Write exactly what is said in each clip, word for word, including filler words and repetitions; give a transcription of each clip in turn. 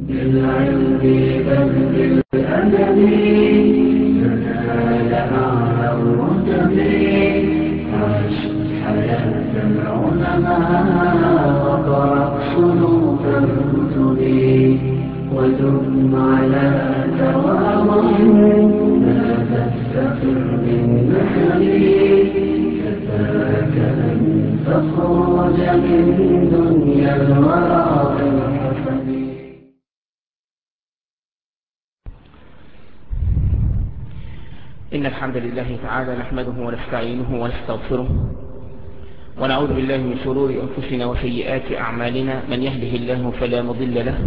بالعلم بل بالأدب تنال أعلى الرتب. عش حياة العلماء وقرأ صنوف الكتب ودم على تواضع لا تستقر بالنسب. كفاك أن تخرج من دنيا الورى بالحسب. إن الحمد لله تعالى نحمده ونستعينه ونستغفره ونعوذ بالله من شرور أنفسنا وسيئات أعمالنا. من يهده الله فلا مضل له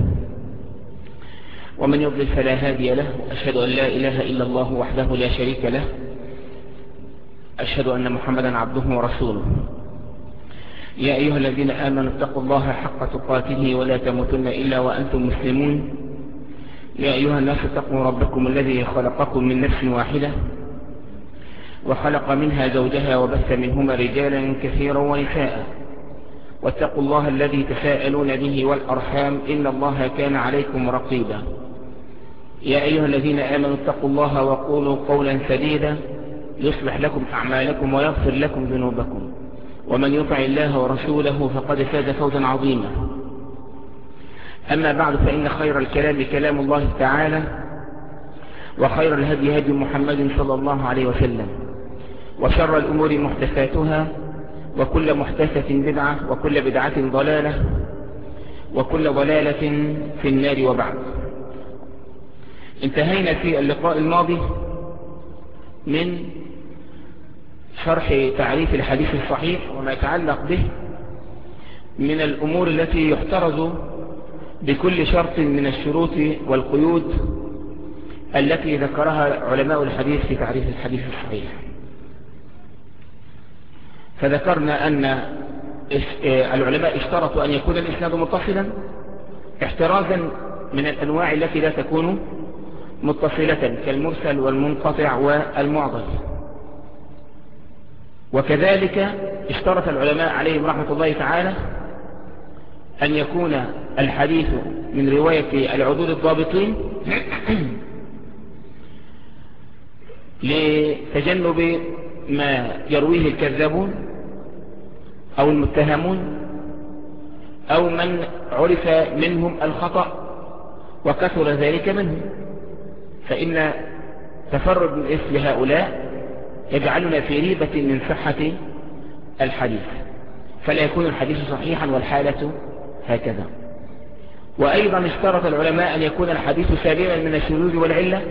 ومن يضلل فلا هادي له. وأشهد أن لا إله إلا الله وحده لا شريك له. أشهد أن محمدا عبده ورسوله. يا أيها الذين آمنوا اتقوا الله حق تقاته ولا تموتن إلا وأنتم مسلمون. يا أيها الناس اتقوا ربكم الذي خلقكم من نفس واحدة وخلق منها زوجها وبث منهما رجالا كثيرا ونساء. واتقوا الله الذي تساءلون به والأرحام إن الله كان عليكم رقيبا. يا أيها الذين آمنوا اتقوا الله وقولوا قولا سديدا يصلح لكم أعمالكم ويغفر لكم ذنوبكم. ومن يطع الله ورسوله فقد فاز فوزا عظيما. أما بعد فإن خير الكلام كلام الله تعالى وخير الهدي هدي محمد صلى الله عليه وسلم وشر الأمور محدثاتها وكل محدثة بدعة وكل بدعة ضلالة وكل ضلالة في النار. وبعد، انتهينا في اللقاء الماضي من شرح تعريف الحديث الصحيح وما يتعلق به من الأمور التي يحترز بكل شرط من الشروط والقيود التي ذكرها علماء الحديث في تعريف الحديث الصحيح. فذكرنا أن العلماء اشترطوا أن يكون الإسناد متصلا احترازا من الأنواع التي لا تكون متصلة كالمرسل والمنقطع والمعضل. وكذلك اشترط العلماء عليهم رحمة الله تعالى أن يكون الحديث من رواية العدول الضابطين لتجنب ما يرويه الكذابون أو المتهمون أو من عرف منهم الخطأ وكثر ذلك منهم، فإن تفرد مثل هؤلاء يجعلنا في ريبة من صحة الحديث، فلا يكون الحديث صحيحا والحالة هكذا. وأيضا اشترط العلماء أن يكون الحديث سالما من الشذوذ والعلة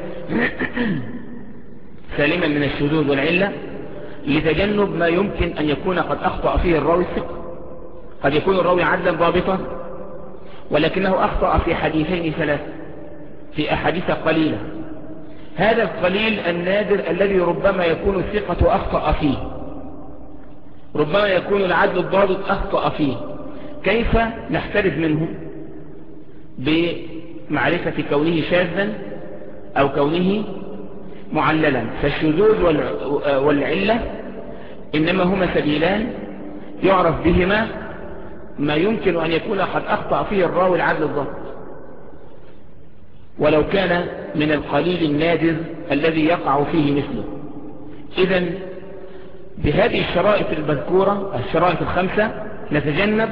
سالما من الشذوذ والعلة لتجنب ما يمكن أن يكون قد أخطأ فيه الراوي الثقة. قد يكون الراوي عدلا ضابطا ولكنه أخطأ في حديثين ثلاثة في أحاديث قليلة. هذا القليل النادر الذي ربما يكون الثقة أخطأ فيه، ربما يكون العدل الضابط أخطأ فيه، كيف نحترز منه بمعرفة كونه شاذا أو كونه معللا؟ فالشذوذ والعلة إنما هما سبيلان يعرف بهما ما يمكن أن يكون قد أخطأ فيه الراوي العدل الضابط، ولو كان من القليل النادر الذي يقع فيه مثله. إذن بهذه الشرائط المذكورة الشرائط الخمسة نتجنب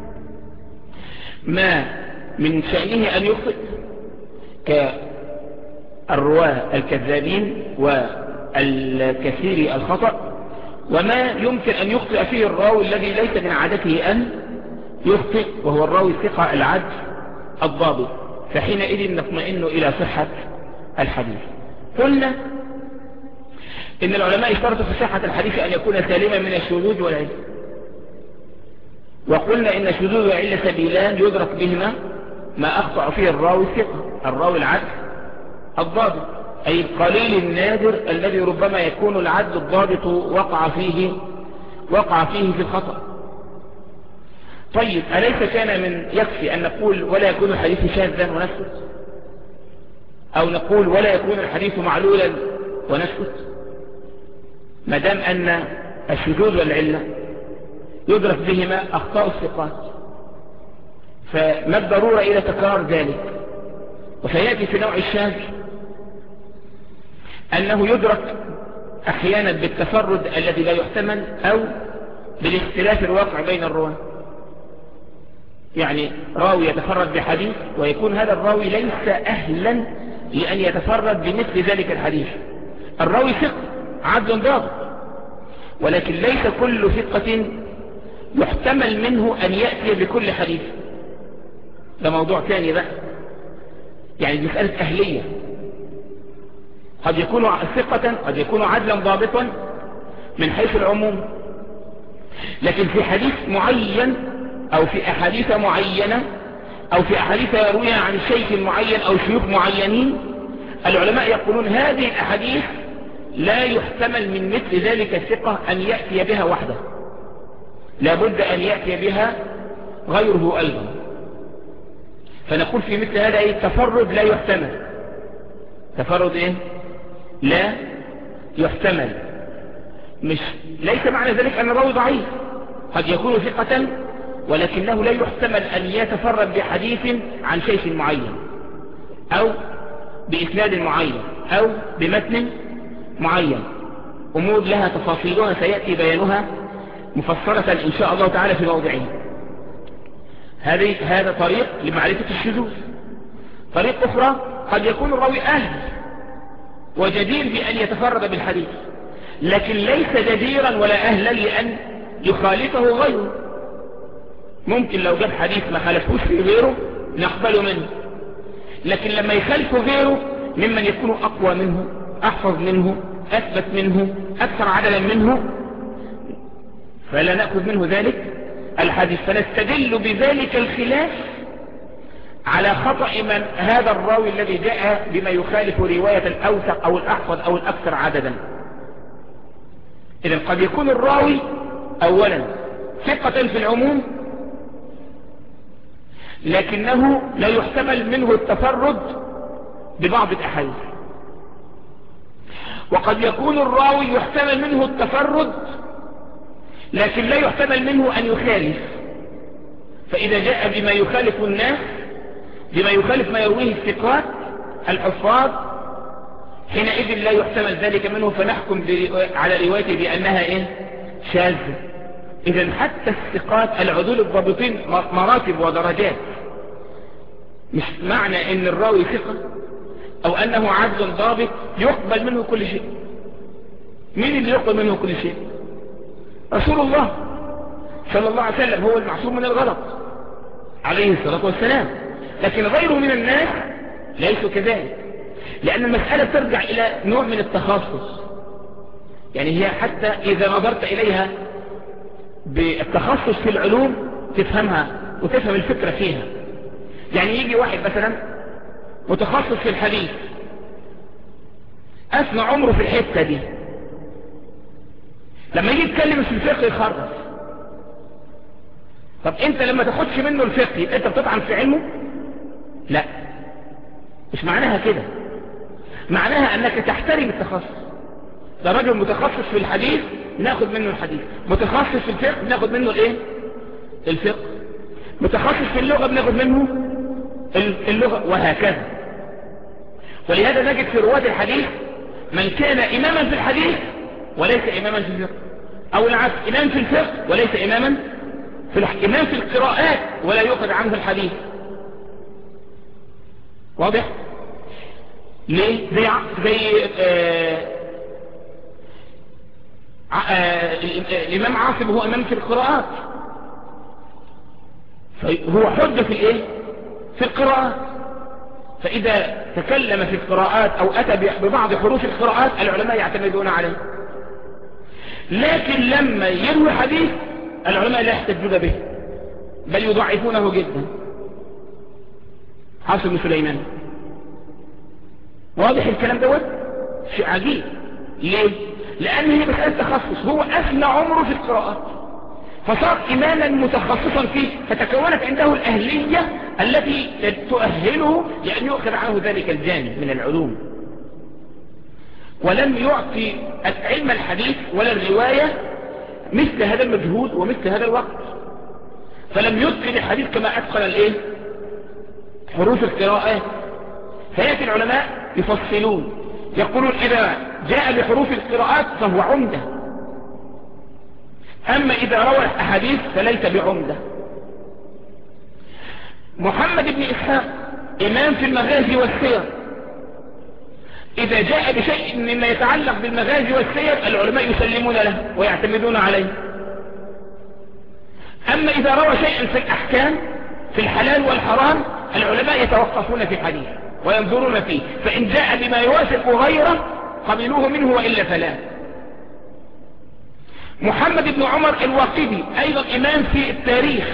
ما من شأنه أن يخطئ كالرواة الكذابين والكثير الخطأ، وما يمكن أن يخطئ فيه الراوي الذي ليس من عادته أن يخطئ وهو الراوي الثقة العدل الضابط، فحينئذ نطمئن إلى صحة الحديث. قلنا إن العلماء اشترطوا في صحة الحديث أن يكون سالما من الشذوذ والعلة، وقلنا إن الشذوذ والعلة سبيلان يدرك بهما ما أخطأ فيه الراوي الثقة الراوي العدل الضابط، أي القليل النادر الذي ربما يكون العدل الضابط وقع فيه وقع فيه في الخطأ. طيب، أليس كان من يكفي أن نقول ولا يكون الحديث شاذا ونسكت، أو نقول ولا يكون الحديث معلولا ونسكت، ما دام أن الشذوذ والعلة يدرك بهما أخطاء الثقات؟ فما الضرورة إلى تكرار ذلك؟ وسيأتي في نوع الشاذ أنه يدرك أحيانا بالتفرد الذي لا يحتمل أو بالاختلاف الواقع بين الرواة. يعني راوي يتفرد بحديث ويكون هذا الراوي ليس أهلا لأن يتفرد بمثل ذلك الحديث. الراوي ثقة عدل ضابط، ولكن ليس كل ثقة يحتمل منه أن يأتي بكل حديث. ده موضوع ثاني بقى، يعني مسألة أهلية. قد يكون ثقة، قد يكون عدلا ضابطا من حيث العموم، لكن في حديث معين أو في أحاديث معينة أو في أحاديث يرويها عن شيخ معين أو شيوخ معينين، العلماء يقولون هذه الأحاديث لا يحتمل من مثل ذلك الثقة أن يأتي بها وحده، لابد أن يأتي بها غيره أيضا. فنقول في مثل هذا ايه؟ تفرد لا يحتمل. تفرد ايه؟ لا يحتمل. مش ليس معنى ذلك أن الراوي ضعيف، قد يكون ثقة ولكنه لا يحتمل أن يتفرد بحديث عن شيخ معين أو بإسناد معين أو بمتن معين. أمور لها تفاصيلها سيأتي بيانها مفصلة إن شاء الله تعالى في موضعه. هذه هذا طريق لمعرفة الشذوذ. طريق أخرى قد يكون الراوي أهل وجدير بأن يتفرد بالحديث، لكن ليس جديرا ولا أهلا لأن يخالفه غيره. ممكن لو جاب حديث ما خالفوش في غيره نقبله منه، لكن لما يخالفه غيره ممن يكون أقوى منه، أحفظ منه، أثبت منه، أكثر عدلا منه، فلا نأخذ منه ذلك الحديث. فنستدل بذلك الخلاف على خطأ من هذا الراوي الذي جاء بما يخالف رواية الأوثق أو الأحفظ أو الأكثر عددا. إذن قد يكون الراوي أولا ثقة في العموم، لكنه لا يحتمل منه التفرد ببعض الأحاديث. وقد يكون الراوي يحتمل منه التفرد لكن لا يحتمل منه أن يخالف، فإذا جاء بما يخالف الناس، بما يخالف ما يرويه الثقات الحفاظ، حينئذ لا يحتمل ذلك منه، فنحكم على روايته بأنها إيه؟ شاذة. إذن حتى الثقات العدول الضابطين مراتب ودرجات. مش معنى ان الراوي ثقة او انه عدل ضابط يقبل منه كل شيء. مين اللي يقبل منه كل شيء؟ رسول الله صلى الله عليه وسلم، هو المعصوم من الغلط عليه الصلاة والسلام. لكن غيره من الناس ليسوا كذلك، لان المسألة ترجع الى نوع من التخصص. يعني هي حتى اذا نظرت اليها بالتخصص في العلوم تفهمها وتفهم الفكرة فيها. يعني يجي واحد مثلا متخصص في الحديث أثنى عمره في الحتة دي، لما يجي يتكلم في الفقه يخرف. طب انت لما تاخدش منه الفقه يبقى انت بتطعن في علمه؟ لا، مش معناها كده. معناها انك تحترم التخصص. ده راجل متخصص في الحديث ناخد منه الحديث، متخصص في الفقه ناخد منه الايه؟ الفقه. متخصص في اللغة بناخد منه اللغة، وهكذا. ولهذا نجد في رواة الحديث من كان إماما في الحديث وليس إماما في الفقه، أو العكس، إمام في الفقه وليس إماما في الح... إمام في القراءات ولا يؤخذ عنه الحديث. واضح؟ ليه؟ زي زي آه... آه... الإمام عاصم هو إمام في القراءات، هو حجة في الإيه؟ في القراءات. فإذا تكلم في القراءات أو أتى ببعض حروف القراءات العلماء يعتمدون عليه. لكن لما يروي حديث العلماء لا يحتجون به، بل يضعفونه جدا. حافظ بن سليمان. واضح الكلام دوت؟ شيء عجيب. ليه؟ لأن هي مسألة تخصص، هو أثنى عمره في القراءات فصار إماما متخصصا فيه، فتكونت عنده الأهلية التي تؤهله لأن يؤخذ عنه ذلك الجانب من العلوم. ولم يعطي علم الحديث ولا الرواية مثل هذا المجهود ومثل هذا الوقت، فلم يتقن الحديث كما أتقن الايه؟ حروف القراءات. فيأتي العلماء يفصلون يقولون إذا جاء بحروف القراءات فهو عمدة، أما إذا روى أحاديث فليس بعمدة. محمد بن إسحاق إمام في المغازي والسير، إذا جاء بشيء مما يتعلق بالمغازي والسير العلماء يسلمون له ويعتمدون عليه. أما إذا روى شيئا في الأحكام في الحلال والحرام العلماء يتوقفون في الحديث وينظرون فيه، فإن جاء بما يوافق غيره قبلوه منه وإلا فلا. محمد بن عمر الواقدي أيضا إمام في التاريخ،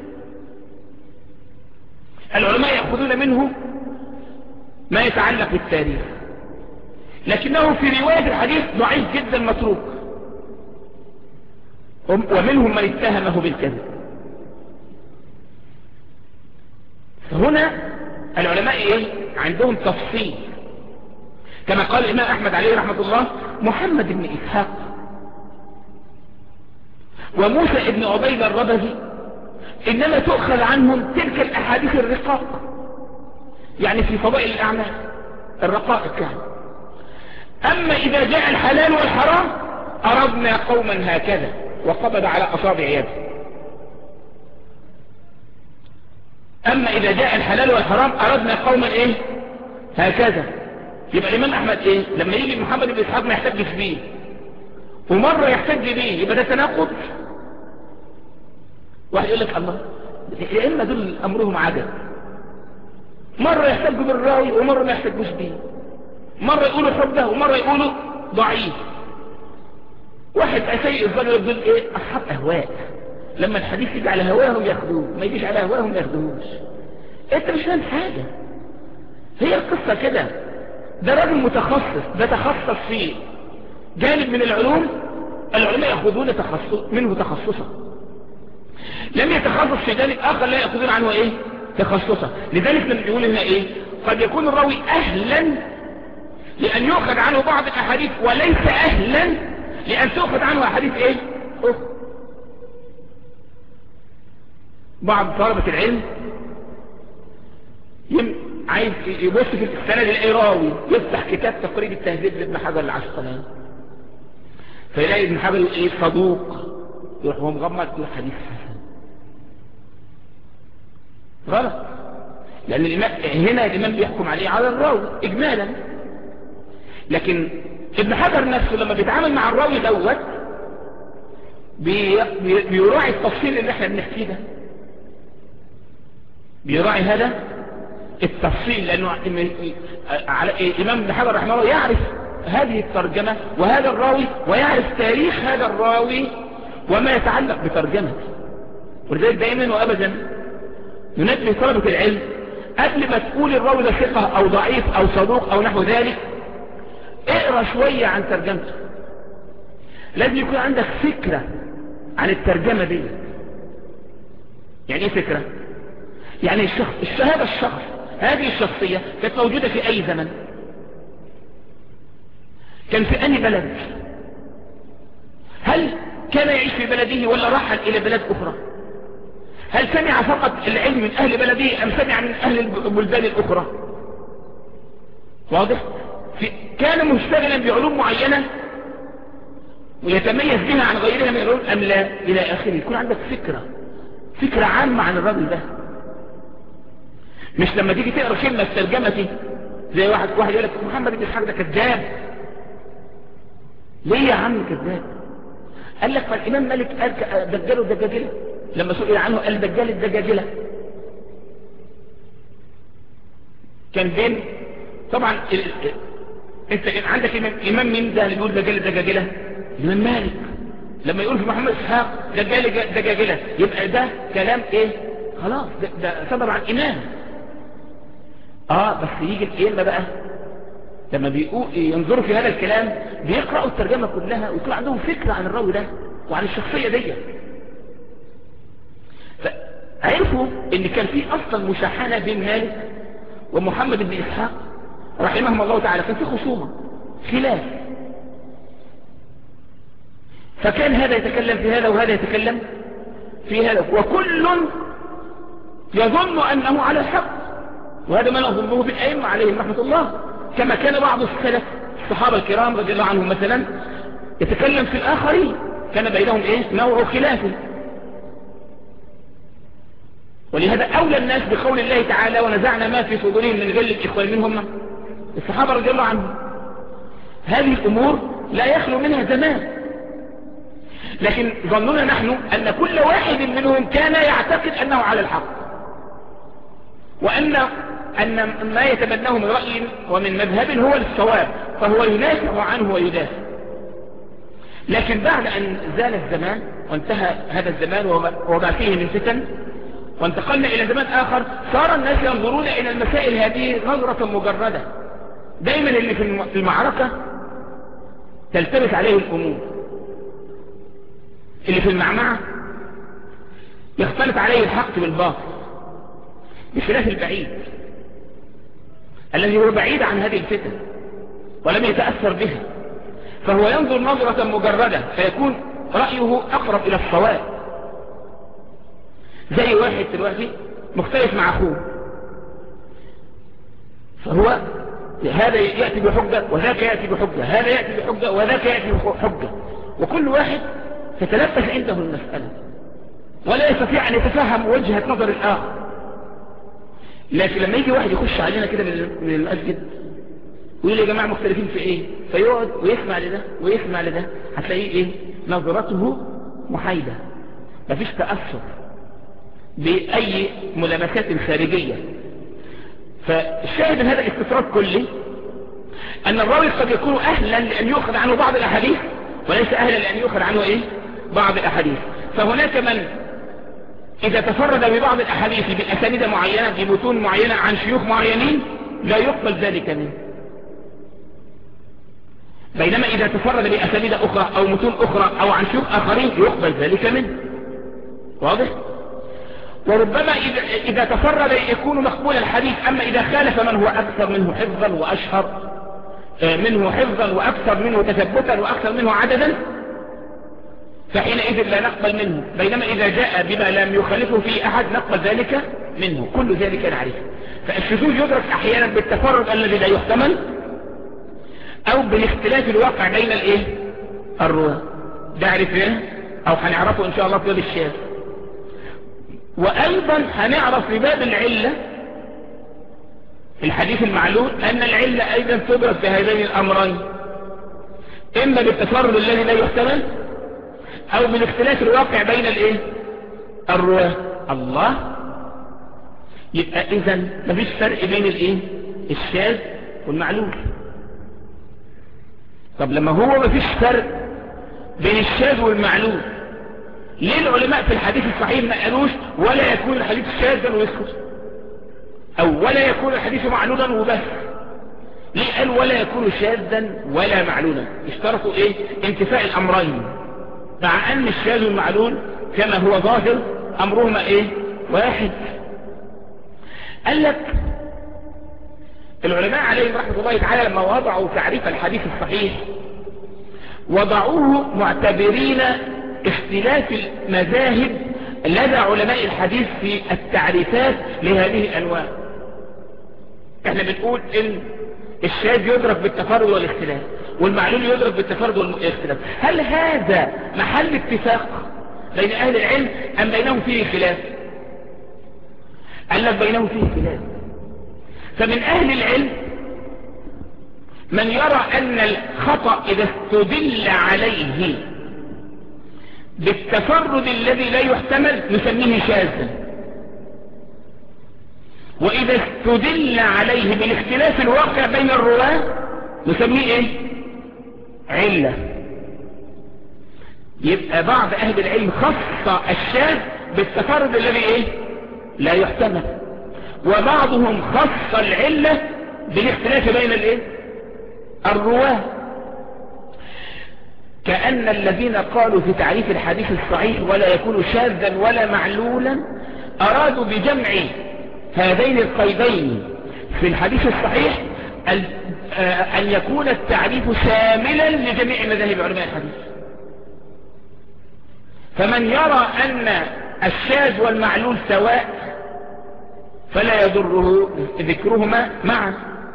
العلماء يأخذون منه ما يتعلق بالتاريخ، لكنه في رواية الحديث ضعيف جدا متروك، ومنهم من اتهمه بالكذب. فهنا العلماء ايه عندهم تفصيل، كما قال الإمام أحمد عليه رحمة الله: محمد بن إسحاق وموسى بن عبيد الربذي إنما تؤخذ عنهم تلك الأحاديث الرقاق، يعني في فضائل الأعمال الرقائق يعني. أما إذا جاء الحلال والحرام أردنا قوما هكذا، وقبض على أصابع يده. أما إذا جاء الحلال والحرام أردنا قوما إيه هكذا. يبقى الإمام أحمد إيه لما يجي محمد بن إسحاق ما يحتجش بيه، ومرة يحتج بيه، يبقى ده تناقض. واحد يقول لك الله الأئمة دول أمرهم عجب، مرة يحتجوا بالراوي ومرة ما يحتجوش بيه، مرة يقولوا حجة ومرة يقولوا ضعيف. واحد سيء الظن يقول ايه اصحاب اهواء، لما الحديث يجي على هواهم ياخدوه، ما يجيش على هواهم ما ياخدوهوش. انت مش فاهم حاجة، هي القصة كده. ده راجل متخصص، ده تخصص في جانب من العلوم، العلماء يأخذون تخصص منه تخصصا، لم يتخصص في جانب اخر لا يأخذون عنه ايه تخصصا. لذلك لما يقول هنا ايه قد يكون الراوي اهلا لان يؤخذ عنه بعض الاحاديث وليس اهلا لان تؤخذ عنه احاديث ايه اخرى. بعض طلبة العلم يم... عايز يبص في السند يلاقي راوي يفتح كتاب تقريب التهذيب لابن حجر العسقلاني فيلاقي ابن حجر ايه صدوق، يروح هو مغمض يقول حديث حسن. غلط، لان الامام هنا الامام بيحكم عليه على الراوي اجمالا، لكن ابن حجر نفسه لما بيتعامل مع الراوي دوت بي... بي... بيراعي التفصيل اللي احنا بنحكيه ده، بيراعي هذا التفصيل، لانه على الامام ابن حجر رحمه الله يعرف هذه الترجمة وهذا الراوي، ويعرف تاريخ هذا الراوي وما يتعلق بترجمته. ولذلك دائما وابدا ننبه طلبة العلم قبل ما تقول الراوي ده ثقة او ضعيف او صدوق او نحو ذلك اقرأ شوية عن ترجمته، لازم يكون عندك فكرة عن الترجمة دي. يعني ايه فكرة؟ يعني الشخص هذا الشخص هذه الشخصية كانت موجودة في اي زمن، كان في اي بلد، هل كان يعيش في بلده ولا رحل الى بلد اخرى، هل سمع فقط العلم من اهل بلده ام سمع من اهل البلدان الاخرى. واضح؟ في كان مشتغلا بعلوم معينة ويتميز بها عن غيرها من العلوم ام لا، الى اخره. يكون عندك فكرة فكرة عامة عن الرجل ده، مش لما تيجي تقرأ كلمة ترجمتي زي واحد واحد يقول لك محمد بن اسحاق ده كذاب. ليه يا عم كذاب؟ قال لك فالامام مالك قال دجاله الدجاجلة، لما سئل عنه قال دجال الدجاجلة. كان بين طبعا ال... انت عندك امام مين ده اللي بيقول دجال الدجاجلة؟ الامام مالك. لما يقول في محمد اسحاق دجال الدجاجلة يبقى ده كلام ايه خلاص، ده, ده صدر عن امام. اه بس يجي الائمه بقى لما بيقول ينظروا في هذا الكلام بيقرأوا الترجمة كلها ويكون عندهم فكرة عن الراوي ده وعن الشخصية دي، فعرفوا ان كان في اصلا مشاحنة بين مالك ومحمد بن اسحاق رحمهم الله تعالى، كان في خصومة خلاف، فكان هذا يتكلم في هذا وهذا يتكلم في هذا، وكل يظن انه على الحق وهذا ما نظنه بالأئمة عليهم رحمة الله، كما كان بعض السلف الصحابة الكرام رضي الله عنهم مثلا يتكلم في الآخرين كان بينهم إيه نوع خلاف. ولهذا أولى الناس بقول الله تعالى ونزعنا ما في صدورهم من غل الإخوان منهم الصحابة رضي الله عنهم. هذه الأمور لا يخلو منها زمان، لكن ظننا نحن أن كل واحد منهم كان يعتقد أنه على الحق، وأن أن ما يتبناه من رأي ومن مذهب هو الصواب، فهو ينافع عنه ويدافع. لكن بعد أن زال الزمان وانتهى هذا الزمان وما فيه من فتن وانتقلنا إلى زمان آخر، صار الناس ينظرون إلى المسائل هذه نظرة مجردة. دايما اللي في المعركة تلتبس عليه الأمور، اللي في المعمعة يختلط عليه الحق بالباطل، بخلاف البعيد الذي هو بعيد عن هذه الفتن ولم يتأثر بها، فهو ينظر نظرة مجردة فيكون رأيه أقرب إلى الصواب. زي واحد دلوقتي مختلف مع أخوه، فهو هذا يأتي بحجة وذاك يأتي بحجة، هذا يأتي بحجة وذاك يأتي بحجة، وكل واحد تتلبس عنده المسألة ولا يستطيع أن يتفهم وجهة نظر الآخر. لكن لما يجي واحد يخش علينا كده من المسجد ويقول يا جماعة مختلفين في ايه، فيقعد ويسمع لده ويسمع لده، هتلاقيه ايه نظرته محايدة، مفيش تأثر بأي ملامسات خارجية. فالشاهد من هذا الاستطراد كله أن الراوي قد يكون أهلا لأن يؤخذ عنه بعض الأحاديث وليس أهلا لأن يؤخذ عنه إيه بعض الأحاديث. فهناك من إذا تفرد ببعض الأحاديث بأسانيد معينة بمتون معينة عن شيوخ معينين لا يقبل ذلك منه، بينما إذا تفرد بأسانيد أخرى أو متون أخرى أو عن شيوخ آخرين يقبل ذلك منه. واضح؟ وربما إذا, إذا تفرد يكون مقبول الحديث، أما إذا خالف من هو أكثر منه حفظا وأشهر منه حفظا وأكثر منه تثبتا وأكثر منه عددا فحينئذ لا نقبل منه، بينما إذا جاء بما لم يخالفه فيه أحد نقبل ذلك منه. كل ذلك نعرفه. فالشذوذ يدرك أحيانا بالتفرد الذي لا يحتمل أو بالاختلاف الواقع بين الإيه الرواة، ده عرفناه أو هنعرفه إن شاء الله في باب الشاذ. وأيضا هنعرف في باب العلة الحديث المعلوم أن العلة أيضا تدرك بهذين الأمرين، إما بالتفرد الذي لا يحتمل أو بالاختلاف الواقع بين الإيه الرواة. الله، يبقى إذن مفيش فرق بين الإيه الشاذ والمعلوم. طب لما هو مفيش فرق بين الشاذ والمعلوم، ليه العلماء في الحديث الصحيح ما قالوش ولا يكون الحديث شاذا ويسكت، او ولا يكون الحديث معلولا وبس؟ ليه قال ولا يكون شاذا ولا معلولا؟ اشترطوا ايه انتفاء الامرين، مع ان الشاذ والمعلول كما هو ظاهر امرهما ايه واحد. قال لك العلماء عليهم رحمة الله تعالى لما وضعوا تعريف الحديث الصحيح وضعوه معتبرين اختلاف المذاهب لدى علماء الحديث في التعريفات لهذه الأنواع. احنا بنقول ان الشاذ يدرك بالتفرد والاختلاف والمعلول يدرك بالتفرد والاختلاف. هل هذا محل اتفاق بين اهل العلم ام بينهم فيه خلاف؟ قال لك بينهم فيه خلاف. فمن اهل العلم من يرى ان الخطأ اذا استدل عليه بالتفرد الذي لا يحتمل نسميه شاذا، واذا استدل عليه بالاختلاف الواقع بين الرواة نسميه ايه علة. يبقى بعض اهل العلم خص الشاذ بالتفرد الذي ايه لا يحتمل، وبعضهم خص العلة بالاختلاف بين الايه الرواة. كأن الذين قالوا في تعريف الحديث الصحيح ولا يكون شاذا ولا معلولا أرادوا بجمع هذين القيدين في الحديث الصحيح أن يكون التعريف شاملا لجميع مذاهب علماء الحديث. فمن يرى أن الشاذ والمعلول سواء فلا يضره ذكرهما معا.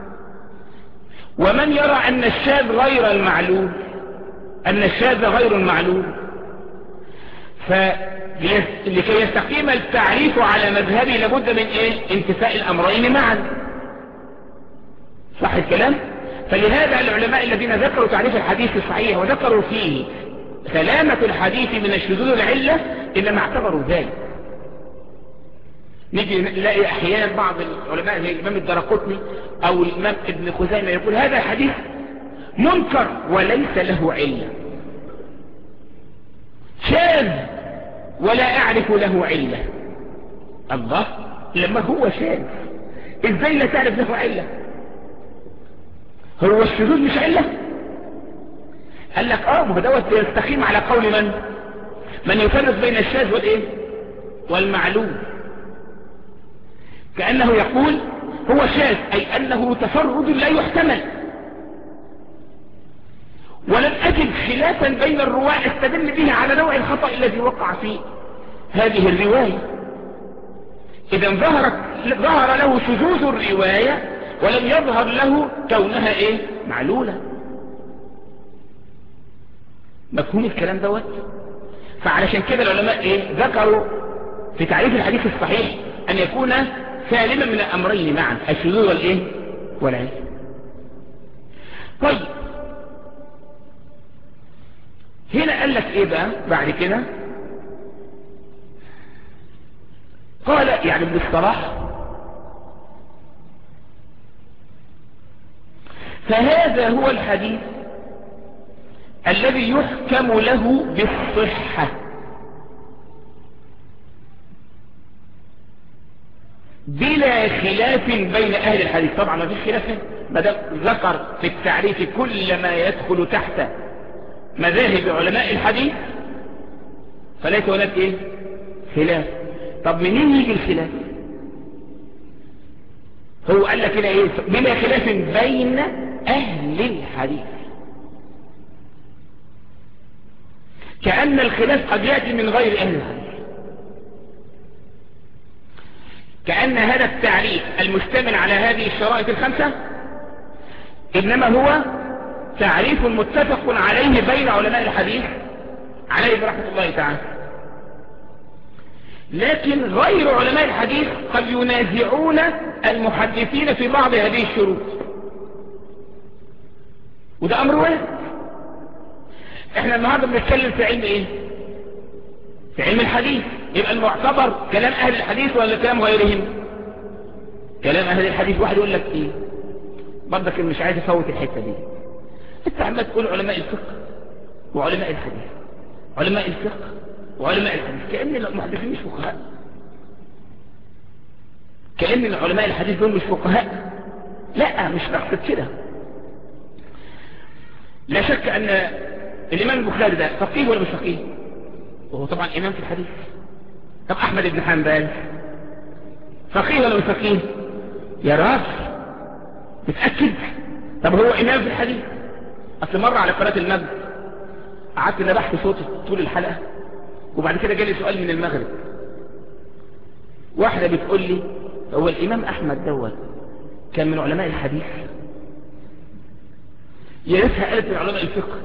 ومن يرى أن الشاذ غير المعلول أن الشاذ غير المعلول فلكي يستقيم التعريف على مذهبي لابد من إيه؟ انتفاء الأمرين معا. صح الكلام؟ فلهذا العلماء الذين ذكروا تعريف الحديث الصحيح وذكروا فيه سلامة الحديث من الشذوذ العلة إنما اعتبروا ذلك. نيجي نلاقي أحيانا بعض العلماء زي الإمام الدرقطني أو الإمام ابن خزيمة يقول هذا الحديث منكر وليس له علة، شاذ ولا أعرف له علة. الله، لما هو شاذ إزاي لا تعرف له علة؟ هو الشذوذ مش علة؟ قال لك اه ما دوت يستقيم على قول من من يفرق بين الشاذ والايه والمعلوم. كأنه يقول هو شاذ أي أنه تفرد لا يحتمل، ولم أجد خلافا بين الرواة استدل به على نوع الخطأ الذي وقع في هذه الرواية. إذا ظهرت ظهر له شذوذ الرواية ولم يظهر له كونها ايه معلولة. مفهوم الكلام دوت؟ فعلشان كده العلماء ايه ذكروا في تعريف الحديث الصحيح ان يكون سالما من الامرين معا، الشذوذ والايه والعلم. طيب هنا قال لك ايه بقى بعد كده؟ قال يعني ابن الصلاح فهذا هو الحديث الذي يحكم له بالصحة بلا خلاف بين اهل الحديث. طبعا ما فيش خلاف، ما دام ذكر في التعريف كل ما يدخل تحت مذاهب علماء الحديث فليس هناك ايه خلاف. طب منين يجي الخلاف؟ هو قال لك هنا ايه بلا خلاف بين اهل الحديث، كأن الخلاف قد يأتي من غير اهل الحديث، كأن هذا التعريف المشتمل على هذه الشرائط الخمسة انما هو تعريف متفق عليه بين علماء الحديث عليهم رحمة الله تعالى. لكن غير علماء الحديث قد ينازعون المحدثين في بعض هذه الشروط، وده امر وارد. احنا النهارده بنتكلم في علم ايه؟ في علم الحديث. يبقى المعتبر كلام اهل الحديث ولا كلام غيرهم؟ كلام اهل الحديث. واحد يقول لك ايه برضك مش عايز افوت الحته دي، انت عمال تقول علماء الفقه وعلماء الحديث، علماء الفقه وعلماء الحديث، كأن المحدثين مش فقهاء، كأن علماء الحديث دول مش فقهاء. لا، مش بقصد كده. لا شك ان الامام البخاري ده فقيه ولا مش فقيه؟ وهو طبعا امام في الحديث. طب احمد بن حنبل فقيه ولا مش فقيه؟ يا راجل متأكد؟ طب هو امام في الحديث. اصل مرة على قناة المغرب قعدت نبحت صوت طول الحلقة، وبعد كده جالي سؤال من المغرب، واحدة بتقول لي هو الامام احمد دوت كان من علماء الحديث؟ يا ريتها قالت من علماء الفقه.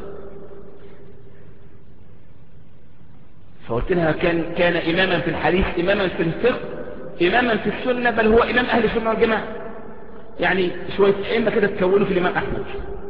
فقلت لها كان كان اماما في الحديث، اماما في الفقه، اماما في السنة، بل هو امام اهل السنة والجماعة. يعني شوية ائمة كده تكونوا في الامام احمد.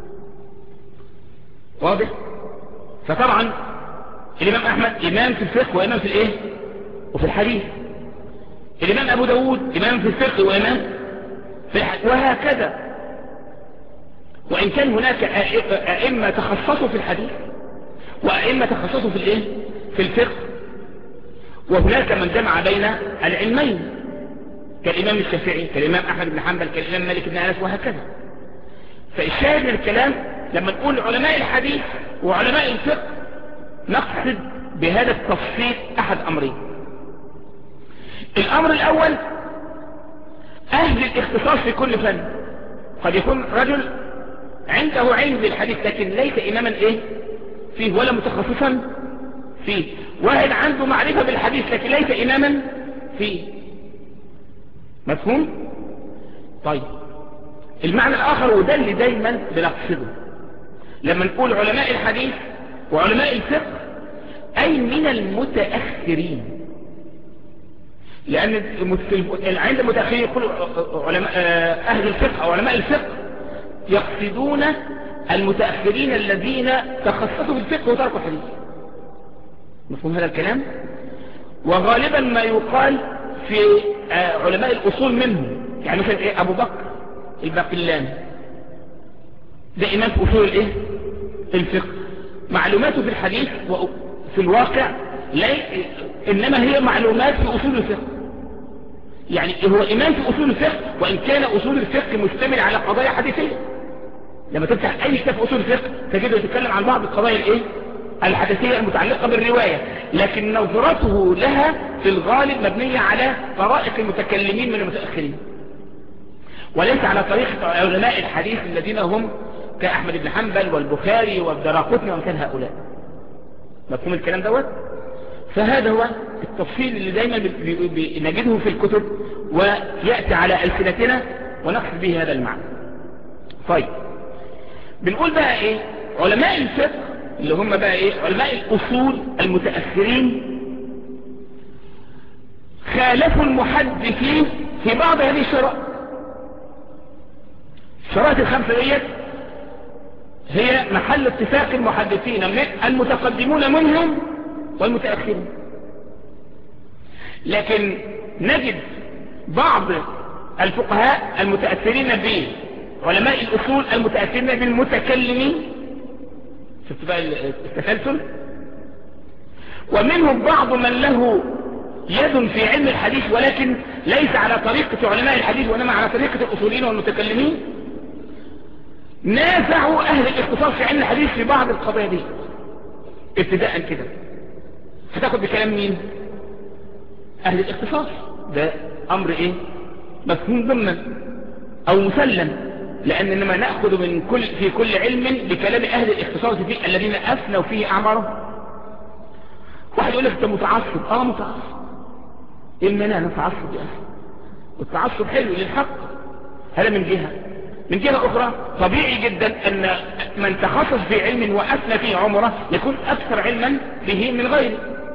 واضح؟ فطبعا الامام احمد امام في الفقه وامام في الايه وفي الحديث. الامام ابو داود امام في الفقه وامام في الحديث، وهكذا. وان كان هناك ائمة تخصصوا في الحديث وائمة تخصصوا في الايه في الفقه، وهناك من جمع بين العلمين كالامام الشافعي، كالامام احمد بن حنبل، كالامام مالك بن انس، وهكذا. فالشاهد من الكلام لما نقول علماء الحديث وعلماء الفقه نقصد بهذا التفصيل احد امرين. الامر الاول اهل الاختصاص في كل فن. قد يكون رجل عنده علم بالحديث لكن ليس اماما ايه فيه ولا متخصصا فيه. واحد عنده معرفة بالحديث لكن ليس اماما فيه. مفهوم؟ طيب المعنى الآخر، وده اللي دايما بنقصده لما نقول علماء الحديث وعلماء الفقه، أي من المتأخرين، لأن عند المتأخرين يقول علماء أهل الفقه أو علماء الفقه يقصدون المتأخرين الذين تخصصوا بالفقه وتركوا الحديث. مفهوم هذا الكلام؟ وغالبا ما يقال في علماء الأصول منهم، يعني مثلا إيه أبو بكر الباقلاني ده إمام في أصول الإيه؟ الفقه، معلوماته في الحديث وفي الواقع لا، إنما هي معلومات في أصول الفقه. يعني هو إمام في أصول الفقه، وإن كان أصول الفقه مشتمل على قضايا حديثية. لما تفتح أي كتاب في أصول الفقه تجده يتكلم عن بعض القضايا الإيه؟ الحديثية المتعلقة بالرواية، لكن نظرته لها في الغالب مبنية على طرائق المتكلمين من المتأخرين، وليس على طريقة علماء الحديث الذين هم كأحمد بن حنبل والبخاري والدراقطني وامثال هؤلاء. مفهوم الكلام دوت؟ فهذا هو التفصيل اللي دايما نجده في الكتب ويأتي على ألسنتنا ونقصد به هذا المعنى. طيب بنقول بقى ايه؟ علماء الفقه اللي هم بقى ايه؟ علماء الأصول المتأخرين خالفوا المحدثين في بعض هذه الشرائط. الشرائط الخمسة ديت هي محل اتفاق المحدثين المتقدمون منهم والمتأخرين، لكن نجد بعض الفقهاء المتأثرين به، علماء الأصول المتأثرين بالمتكلمين، شفت بقى التسلسل، ومنهم بعض من له يد في علم الحديث ولكن ليس على طريقة علماء الحديث وإنما على طريقة الأصوليين والمتكلمين، نازعوا أهل الاختصاص في علم الحديث في بعض القضايا دي ابتداء كده. هتاخد بكلام مين؟ أهل الاختصاص. ده أمر إيه؟ مفهوم ضمن أو مسلم، لأننا نأخذ من كل في كل علم بكلام أهل الاختصاص فيه الذين أفنوا فيه أعمارهم. واحد يقول لك أنت متعصب. آه متعصب. إيه المانع نتعصب يا أخي؟ والتعصب حلو للحق، هذا من جهة. من جهة أخرى طبيعي جدا أن من تخصص في علم وأفنى فيه عمره يكون أكثر علما به من غيره.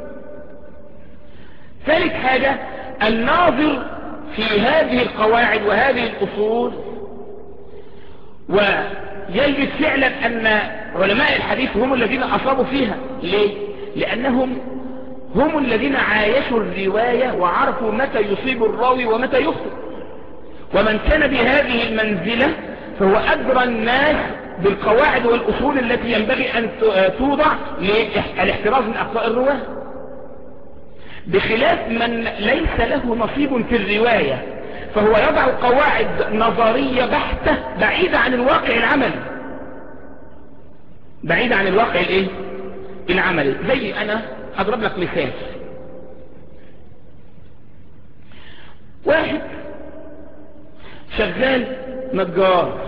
ثالث حاجة، الناظر في هذه القواعد وهذه الأصول ويجد فعلا أن علماء الحديث هم الذين أصابوا فيها. ليه؟ لأنهم هم الذين عايشوا الرواية وعرفوا متى يصيب الراوي ومتى يخطئ، ومن كان بهذه المنزلة فهو أدرى الناس بالقواعد والأصول التي ينبغي أن توضع للاحتراز من أخطاء الرواة، بخلاف من ليس له نصيب في الرواية فهو يضع قواعد نظرية بحتة بعيدة عن الواقع العملي، بعيدة عن الواقع الايه العملي. زي انا اضرب لك مثال، واحد شغال نجار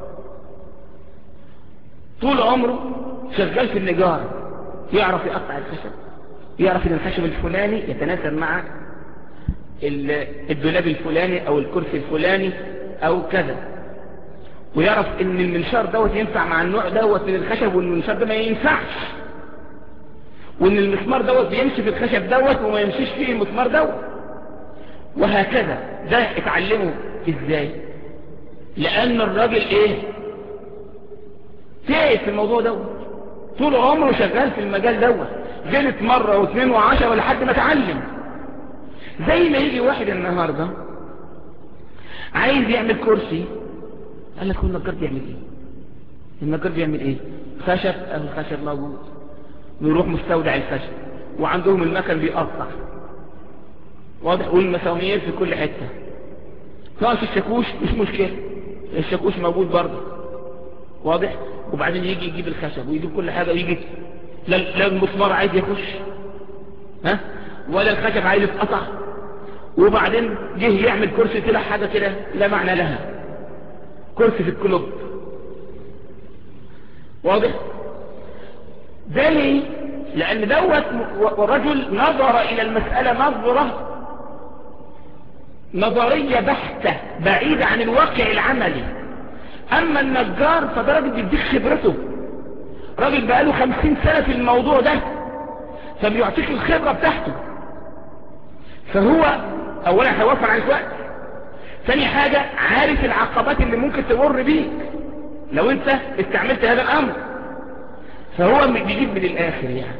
طول عمره شغال في النجارة، يعرف يقطع الخشب، يعرف ان الخشب الفلاني يتناسب مع الدولاب الفلاني او الكرسي الفلاني او كذا، ويعرف ان المنشار دوت ينفع مع النوع دوت من الخشب والمنشار ده ما ينفعش، وان المسمار دوت بيمشي في الخشب دوت وما يمشيش فيه المسمار دوت، وهكذا. ده اتعلمه ازاي؟ لان الراجل ايه تعب في الموضوع دوت، طول عمره شغال في المجال دوت، جلت مرة واثنين وعشرة لحد ما اتعلم. زي ما يجي واحد النهاردة عايز يعمل كرسي، قال لك هو النجار بيعمل ايه؟ النجار بيعمل ايه؟ خشب، اهو الخشب موجود، نروح مستودع الخشب وعندهم المكن بيقطع، واضح، والمسامير في كل حتة، ناقص الشاكوش مش مشكلة، الشاكوش موجود برضه، واضح. وبعدين يجي يجيب الخشب ويجيب كل حاجة ويجي، لا, لا المسمار عايز يخش ها ولا الخشب عايز يتقطع، وبعدين جه يعمل كرسي طلع حاجة كده لا معنى لها، كرسي في الكلوب، واضح. ده ليه؟ لأن دوت رجل نظر إلى المسألة نظرة نظرية بحتة بعيدة عن الواقع العملي. اما النجار فده راجل بيديك خبرته، راجل بقاله خمسين سنة في الموضوع ده، فبيعطيك الخبرة بتاعته. فهو اولا هيوفر عليك وقت، ثاني حاجة عارف العقبات اللي ممكن تمر بيك لو انت استعملت هذا الامر. فهو بيجيب من الاخر يعني،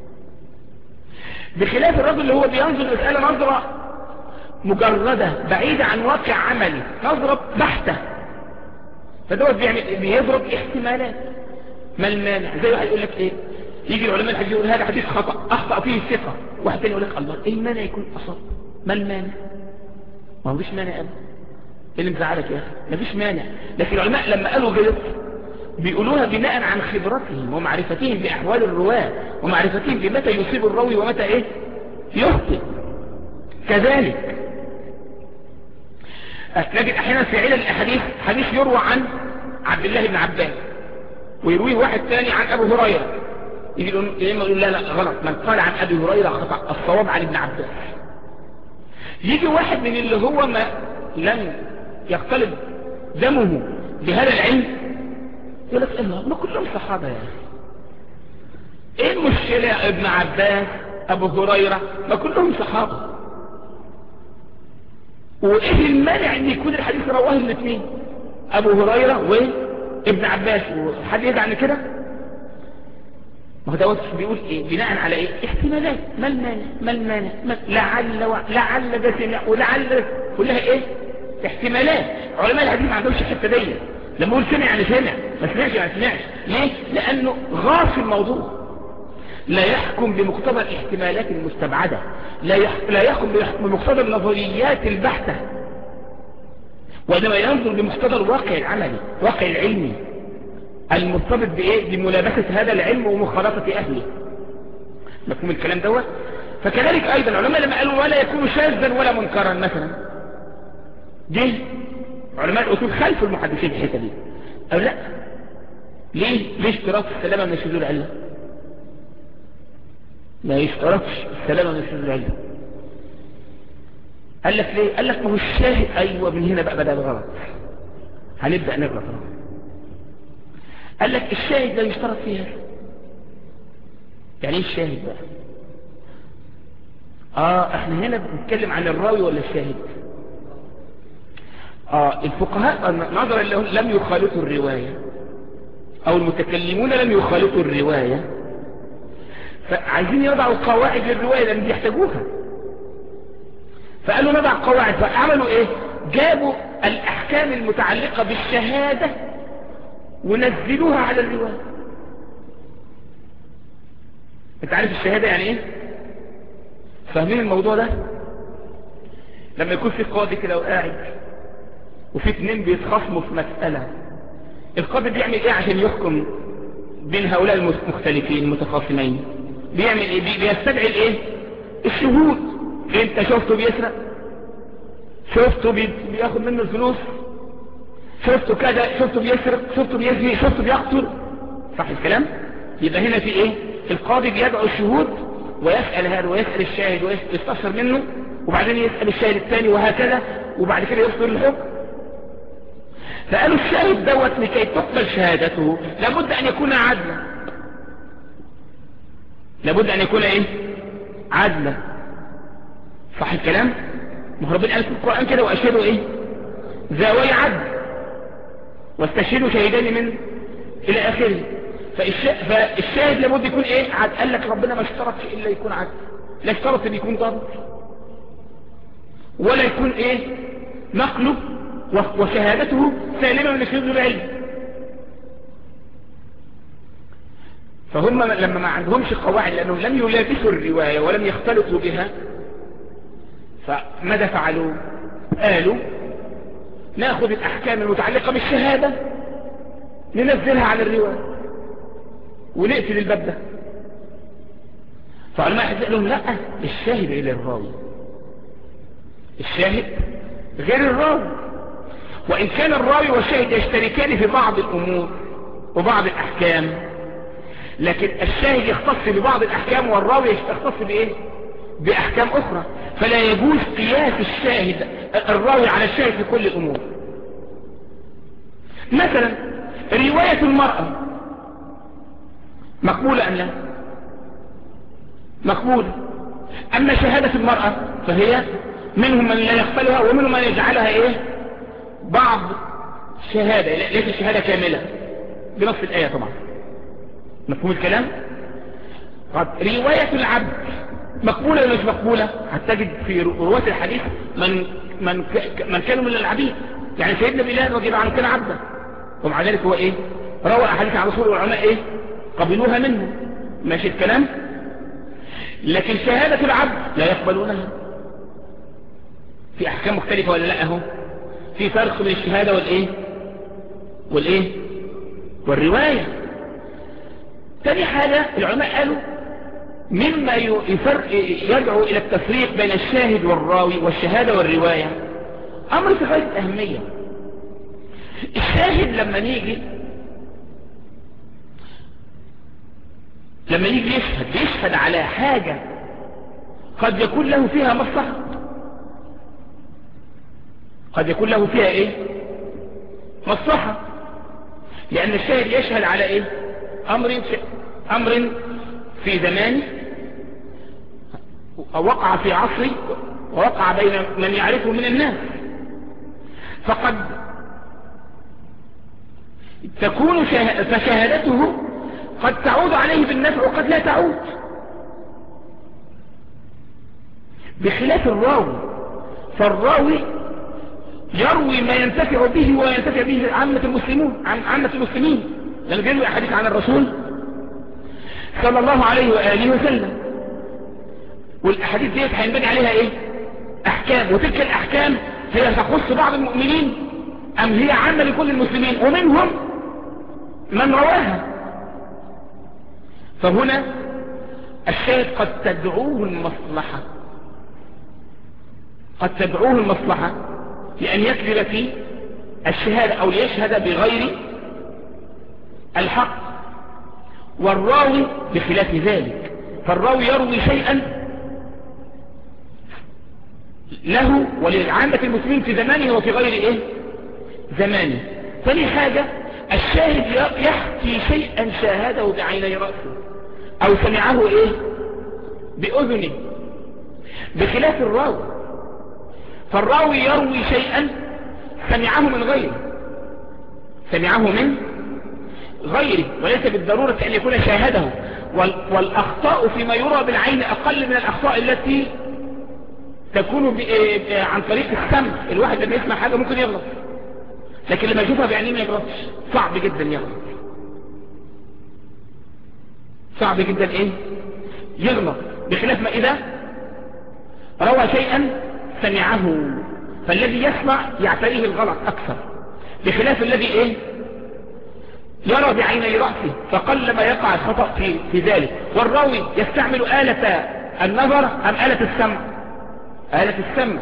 بخلاف الرجل اللي هو بينظر المسألة نظرة مجردة بعيدة عن واقع عملي، نظرة بحتة. فدوت بيعمل ايه؟ بيضرب احتمالات. ما المانع؟ زي واحد يقول لك ايه، يجي العلماء الحديث يقول هذا حديث خطأ اخطأ فيه الثقة، واحد تاني يقول لك الله ايه المانع يكون اصاب؟ ما المانع؟ ما هو فيش مانع ابدا. ايه اللي مزعلك يا اخي؟ ما فيش مانع. لكن العلماء لما قالوا غلط بيقولوها بناء عن خبرتهم ومعرفتهم باحوال الرواة ومعرفتهم بمتى يصيب الراوي ومتى ايه يخطئ. كذلك نجد احيانا في علل الاحاديث حديث يروى عن عبد الله بن عباس ويرويه واحد ثاني عن ابو هريرة، يجي يقول لا لا غلط، من قال عن ابي هريرة خطأ، الصواب عن ابن عباس. يجي واحد من اللي هو ما لم يختلط دمه بهذا العلم يقول لك الله ما كلهم صحابة يا اخي، ايه المشكلة يا ابن عباس ابو هريرة ما كلهم صحابة، وايه المانع ان يكون الحديث رواه الاثنين ابو هريرة وابن عباس، وحد يزعل كده؟ ما هو دوت بيقول ايه بناء على ايه؟ احتمالات. ما المانع؟ ما المانع؟ ما لعل و... لعل ده سمع ولعل كلها ايه؟ احتمالات. علماء الحديث ما عندهمش الحته دي، لما يقول سمع يعني سمع، ما سمعش يعني سمعش. ليه؟ لانه غاص في الموضوع، لا يحكم بمقتضى الاحتمالات المستبعدة، لا يحكم, لا يحكم بمقتضى النظريات البحتة، وإنما ينظر بمقتضى الواقع العملي، واقع العلمي المرتبط بإيه؟ بملابسة هذا العلم ومخالطة أهله. مفهوم الكلام دوت؟ فكذلك أيضا العلماء لما قالوا ولا يكون شاذا ولا منكرا مثلا، جه علماء الأصول خلف المحدثين الحته دي، أو لا ليه؟ ليه اشتراط السلامة من شذوذ العلة؟ ما يشترطش السلامة من شذوذ العلة. قال لك ليه؟ قال لك ما هو الشاهد. ايوه من هنا بقى بدأ الغلط، هنبدأ نغلط. قال لك الشاهد لا يشترط فيها. يعني ايه الشاهد بقى؟ اه احنا هنا بنتكلم عن الراوي ولا الشاهد؟ اه الفقهاء نظرا لم يخالطوا الرواية، او المتكلمون لم يخالطوا الرواية، فعايزين يضعوا قواعد للرواية لان بيحتاجوها، فقالوا نضع قواعد. فعملوا ايه؟ جابوا الاحكام المتعلقة بالشهادة ونزلوها على الرواية. انت عارف الشهادة يعني ايه؟ فاهمين الموضوع ده؟ لما يكون في قاضي كده وقاعد وفي اتنين بيتخاصموا في مسألة، القاضي بيعمل ايه عشان يحكم بين هؤلاء المختلفين المتخاصمين؟ بيعمل ايه؟ بيستدعي الايه؟ الشهود. انت شفته بيسرق، شفته بياخد منه الفلوس، شفته كذا، شفته بيسرق، شفته بيزني، شفته بيقتل، صح الكلام؟ يبقى هنا في ايه؟ القاضي بيدعو الشهود ويسأل هذا ويسأل الشاهد ويستفسر منه، وبعدين يسأل الشاهد الثاني وهكذا، وبعد كده يصدر الحكم. فقالوا الشاهد دوت لكي تقبل شهادته لابد ان يكون عدلا، لابد ان يكون ايه؟ عدلا، صح الكلام؟ ما ربنا قال في القرآن كده واشهدوا ايه؟ ذوي عدل واستشهدوا شهيدين من الى اخره. فالشاهد لابد يكون ايه؟ عدل. قال لك ربنا ما اشترطش الا يكون عدل، لا اشترط ان يكون ضابط ولا يكون ايه؟ نقله وشهادته سالمة من شذوذ العلم. فهم لما ما عندهمش قواعد لانهم لم يلابسوا الرواية ولم يختلطوا بها، فماذا فعلوا؟ قالوا ناخذ الاحكام المتعلقة بالشهادة ننزلها على الرواية ونقفل الباب ده. فعلماء حزق لهم لا، الشاهد الى الراوي، الشاهد غير الراوي، وان كان الراوي والشاهد يشتركان في بعض الامور وبعض الاحكام، لكن الشاهد يختص ببعض الاحكام والراوي يختص بايه؟ بأحكام أخرى، فلا يجوز قياس الشاهد الراوي على الشاهد في كل الأمور. مثلا رواية المرأة مقبولة أم لا؟ مقبولة. أما شهادة المرأة فهي منهم من لا يقبلها ومنهم من يجعلها إيه؟ بعض شهادة، ليس شهادة كاملة بنص الآية طبعا. مفهوم الكلام؟ رواية العبد مقبولة ولا مش مقبولة؟ هتجد في رواة الحديث من من من كانوا من العبيد، يعني سيدنا بلال رضي الله عنه كان عبدا، ومع ذلك هو ايه؟ روى احاديث عن رسول والعلماء ايه؟ قبلوها منه. ماشي الكلام؟ لكن شهادة العبد لا يقبلونها. في احكام مختلفة ولا لا؟ اهو في فرق بين الشهادة والايه والايه والرواية. تاني حاجة العلماء قالوا مما يفرق يدعو الى التفريق بين الشاهد والراوي والشهادة والرواية امر في غاية الاهمية. الشاهد لما نيجي لما يجي يشهد يشهد على حاجة قد يكون له فيها مصلحة، قد يكون له فيها ايه؟ مصلحة. لان الشاهد يشهد على ايه؟ امر في امر في زمانه وقع في عصره ووقع بين من يعرفه من الناس، فقد تكون فشهادته قد تعود عليه بالنفع وقد لا تعود، بخلاف الراوي. فالراوي يروي ما ينتفع به وينتفع به عامة المسلمون عامة المسلمين، لأنه بيروي حديث عن الرسول صلى الله عليه وآله وسلم، والأحاديث ديت هينبني عليها ايه؟ احكام، وتلك الاحكام هي تخص بعض المؤمنين ام هي عامة لكل المسلمين، ومنهم من رواها. فهنا الشاهد قد تدعوه المصلحة قد تدعوه المصلحة لأن يكذب في الشهادة أو ليشهد بغير الحق، والراوي بخلاف ذلك. فالراوي يروي شيئا له ولعامة المسلمين في زمانه وفي غير ايه زمانه. ثاني حاجة الشاهد يحكي شيئا شاهده بعيني رأسه او سمعه ايه بأذنه، بخلاف الراوي. فالراوي يروي شيئا سمعه من غيره سمعه من غيره وليس بالضرورة ان يكون شاهده. والاخطاء فيما يرى بالعين اقل من الاخطاء التي تكون عن طريق السمع. الواحد لما يسمع حاجة ممكن يغلط، لكن لما يشوفها بعينيه ما يغلطش. صعب جدا يغلط، صعب جدا ايه يغلط، بخلاف ما اذا روى شيئا سمعه، فالذي يسمع يعتريه الغلط اكثر، بخلاف الذي ايه يرى بعيني رأسه فقل ما يقع الخطأ في, في ذلك. والراوي يستعمل آلة النظر ام آلة السمع؟ آلة السمع.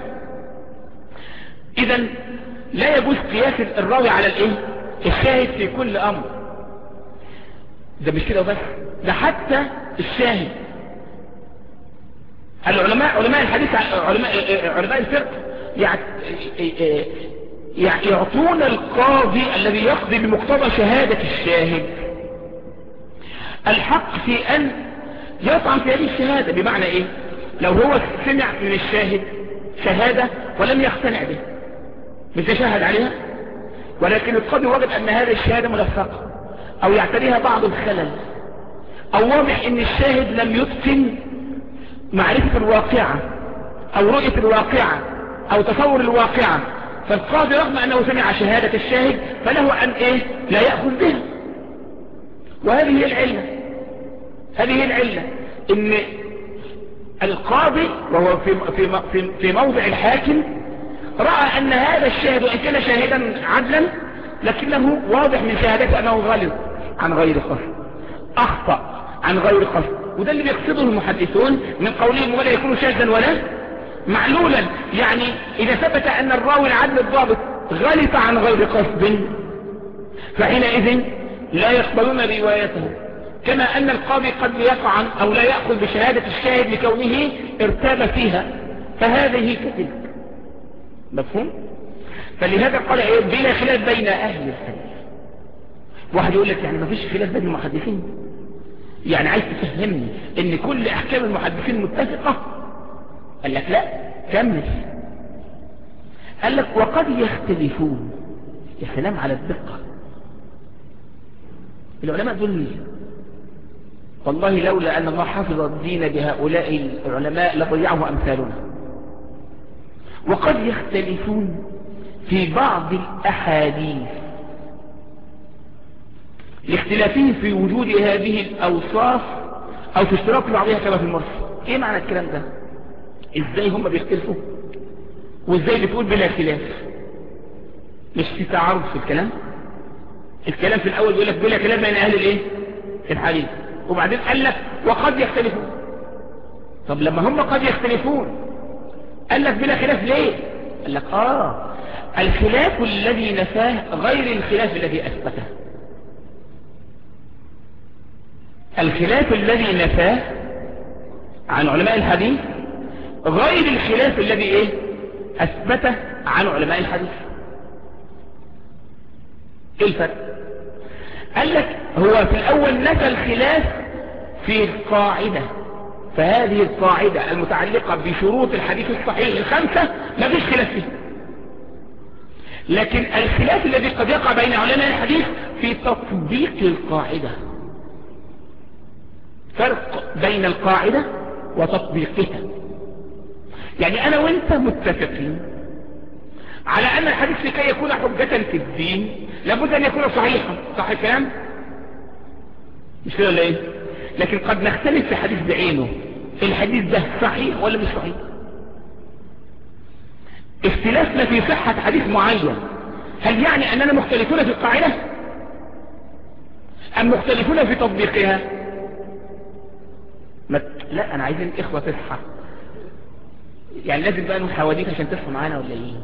اذا لا يجوز قياس الراوي على الايه الشاهد في كل امر. ده مش كده بس، ده حتى الشاهد. العلماء علماء الحديث علماء علماء الفقه يعطون القاضي الذي يقضي بمقتضى شهادة الشاهد الحق في ان يطعن في هذه الشهادة. بمعنى ايه؟ لو هو سمع من الشاهد شهادة ولم يقتنع به مش يشهد عليها، ولكن القاضي وجد ان هذه الشهادة ملفقة او يعتريها بعض الخلل، او واضح ان الشاهد لم يتقن معرفة الواقعة او رؤية الواقعة او تصور الواقعة، فالقاضي رغم انه سمع شهادة الشاهد فله ان ايه لا يأخذ بها. وهذه هي العلة هذه هي العلة ان القاضي وهو في, في, في, في موضع الحاكم رأى ان هذا الشاهد وان كان شاهدا عدلا لكنه واضح من شهادته انه غلط عن غير قصد، اخطأ عن غير قصد. وده اللي بيقصده المحدثون من قولهم ولا يكون شاذا ولا معلولا. يعني اذا ثبت ان الراوي العدل الضابط غلط عن غير قصد فحينئذ لا يقبلون روايته كما أن القاضي قد يطعن أو لا يأخذ بشهادة الشاهد لكونه ارتاب فيها، فهذه كتلك. مفهوم؟ فلهذا قال إيه؟ بلا خلاف بين أهل الحديث. واحد يقول لك يعني ما فيش خلاف بين المحدثين، يعني عايز تفهمني ان كل احكام المحدثين متفقة؟ قال لك لا، كمل. قال لك وقد يختلفون. يا سلام على الدقة. العلماء دول مين؟ والله لولا ان الله حفظ الدين بهؤلاء العلماء لضيعه امثالنا. وقد يختلفون في بعض الاحاديث لاختلافهم في وجود هذه الاوصاف او في اشتراك بعضها كما في المرسل. ايه معنى الكلام ده؟ ازاي هم بيختلفوا وازاي بتقول بلا خلاف؟ مش في تعارض في الكلام؟ الكلام في الاول بيقول لك بلا خلاف بين اهل الايه الحديث، وبعدين قال لك وقد يختلفون. طب لما هم قد يختلفون قال لك بلا خلاف ليه؟ قال لك اه الخلاف الذي نفاه غير الخلاف الذي اثبته. الخلاف الذي نفاه عن علماء الحديث غير الخلاف الذي ايه اثبته عن علماء الحديث. ايه الفرق؟ قال لك هو في الاول نفى الخلاف في القاعدة، فهذه القاعدة المتعلقة بشروط الحديث الصحيح الخمسة ما فيش خلاف فيه. لكن الخلاف الذي قد يقع بين علماء الحديث في تطبيق القاعدة. فرق بين القاعدة وتطبيقها. يعني انا وانت متفقين على ان الحديث لكي يكون حجة في الدين لابد ان يكون صحيحا، صح الكلام؟ مش كده ولا ايه؟ لكن قد نختلف في حديث بعينه، الحديث ده صحيح ولا مش صحيح. اختلافنا في صحة حديث معين هل يعني اننا مختلفون في القاعدة ام مختلفون في تطبيقها؟ ما... لا انا عايزين اخوة تصحى، يعني لازم بقى نقول حواديت عشان تصحوا معانا ولا ايه؟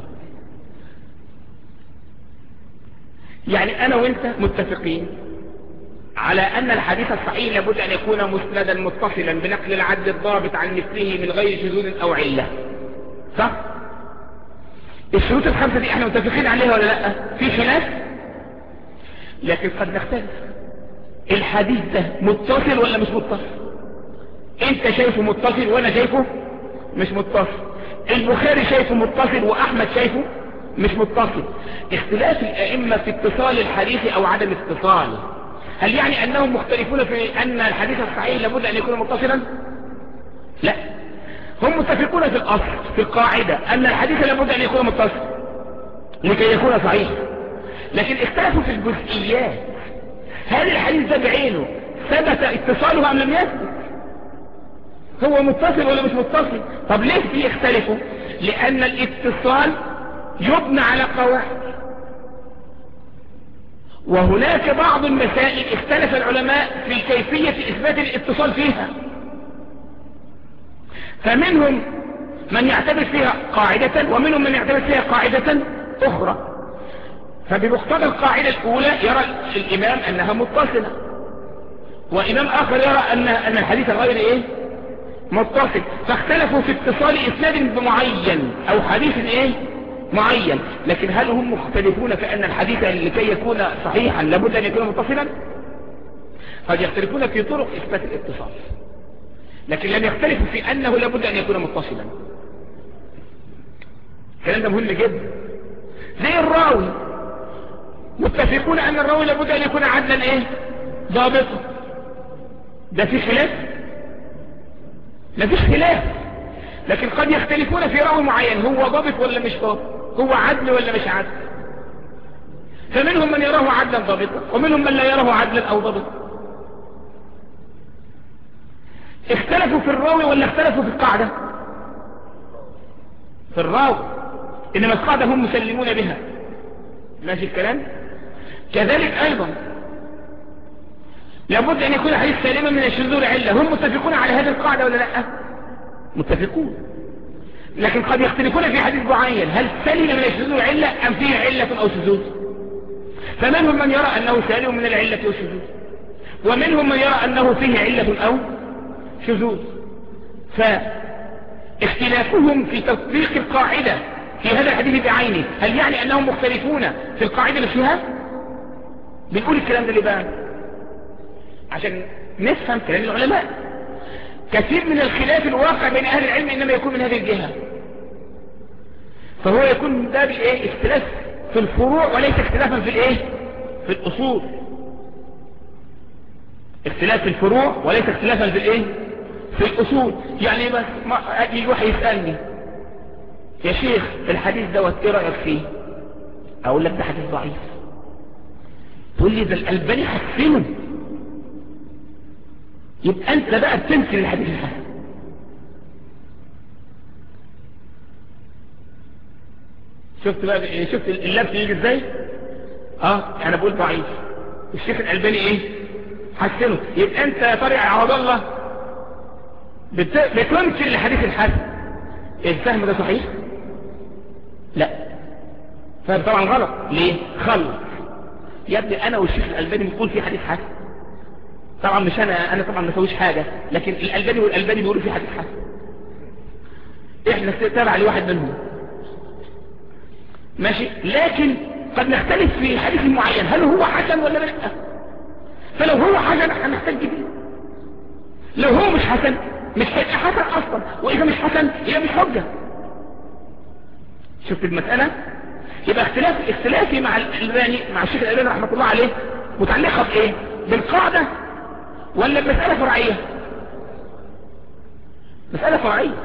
يعني انا وانت متفقين على ان الحديث الصحيح لابد ان يكون مسندا متصلا بنقل العدل الضابط عن مثله من غير شذوذ او علة، صح؟ الشروط الخمسة دي احنا متفقين عليها ولا لا؟ في خلاف، لكن قد نختلف. الحديث ده متصل ولا مش متصل؟ انت شايفه متصل وانا شايفه مش متصل. البخاري شايفه متصل واحمد شايفه مش متصل. اختلاف الائمة في اتصال الحديث او عدم اتصاله هل يعني انهم مختلفون في ان الحديث الصحيح لابد ان يكون متصلا؟ لا، هم متفقون في الاصل في القاعدة ان الحديث لابد ان يكون متصل لكي يكون صحيح، لكن اختلفوا في الجزئيات. هل الحديث ده بعينه ثبت اتصاله ام لم يثبت؟ هو متصل ولا مش متصل؟ طب ليه بيختلفوا؟ لان الاتصال يبنى على قواعد، وهناك بعض المسائل اختلف العلماء في كيفية اثبات الاتصال فيها، فمنهم من يعتبر فيها قاعدة ومنهم من يعتبر فيها قاعدة اخرى. فبمقتضى القاعدة الاولى يرى الامام انها متصلة، وامام اخر يرى ان ان الحديث غير ايه متصل، فاختلفوا في اتصال اسناد معين او حديث ايه معين. لكن هل هم مختلفون في ان الحديث لكي يكون صحيحا لابد ان يكون متصلا؟ قد يختلفون في طرق اثبات الاتصال، لكن لم يختلفوا في انه لابد ان يكون متصلا. الكلام ده مهم جدا. زي الراوي، متفقون ان الراوي لابد ان يكون عدلا ايه ضابطا. ده في خلاف؟ مفيش خلاف، لكن قد يختلفون في راوي معين هو ضابط ولا مش ضابط، هو عدل ولا مش عدل. فمنهم من يراه عدلا ضابطا ومنهم من لا يراه عدلا او ضابطا. اختلفوا في الراوي ولا اختلفوا في القاعدة؟ في الراوي، انما القاعدة هم مسلمون بها. ماشي الكلام؟ كذلك ايضا لابد ان يكون حديث سالما من الشذوذ علة. هم متفقون على هذه القاعدة ولا لا؟ متفقون، لكن قد يختلفون في حديث معين هل سلم من الشذوذ علة ام فيه علة او شذوذ. فمنهم من يرى انه سالم من العلة والشذوذ، ومنهم من يرى أنه فيه علة أو شذوذ. فاختلافهم في تطبيق القاعدة في هذا الحديث بعينه هل يعني أنهم مختلفون في القاعدة اللي فيها؟ بنقول الكلام ده ليه بقى؟ عشان نفهم كلام العلماء. كثير من الخلاف الواقع بين أهل العلم إنما يكون من هذه الجهة، فهو يكون من باب الايه اختلاف في الفروع وليس اختلافا في الايه في الأصول. اختلاف في الفروع وليس اختلافا في الايه في الأصول. يعني بس ما اجي واحد يسألني يا شيخ الحديث دوت ايه رأيك فيه؟ اقول لك ده حديث ضعيف. تقول لي ده الألباني حسنه، يبقى انت بقى بتنكر الحديث الحسن. شفت بقى شفت اللبس يجي ازاي؟ اه انا بقول ضعيف، الشيخ الألباني ايه حسنه، يبقى انت يا طارق عوض الله بت... بتنكر الحديث الحسن. الفهم ده صحيح؟ لا، فهم طبعا غلط. ليه؟ خلط يا ابني. انا والشيخ الألباني بنقول في حديث حسن، طبعا مش انا انا طبعا ما سويش حاجه، لكن الألباني والألباني بيقولوا في حديث حسن، احنا تابع لواحد منهم ماشي. لكن قد نختلف في حديث معين هل هو حسن ولا لا. فلو هو حسن هنحتاج بيه، لو هو مش حسن مش هيبقى حسن اصلا، واذا مش حسن يبقى مش حجه. شفت المساله؟ يبقى اختلاف اختلافي مع الألباني مع الشيخ الألباني رحمه الله عليه متعلقه بايه؟ بالقاعده ولا بمساله فرعيه؟ مساله فرعيه.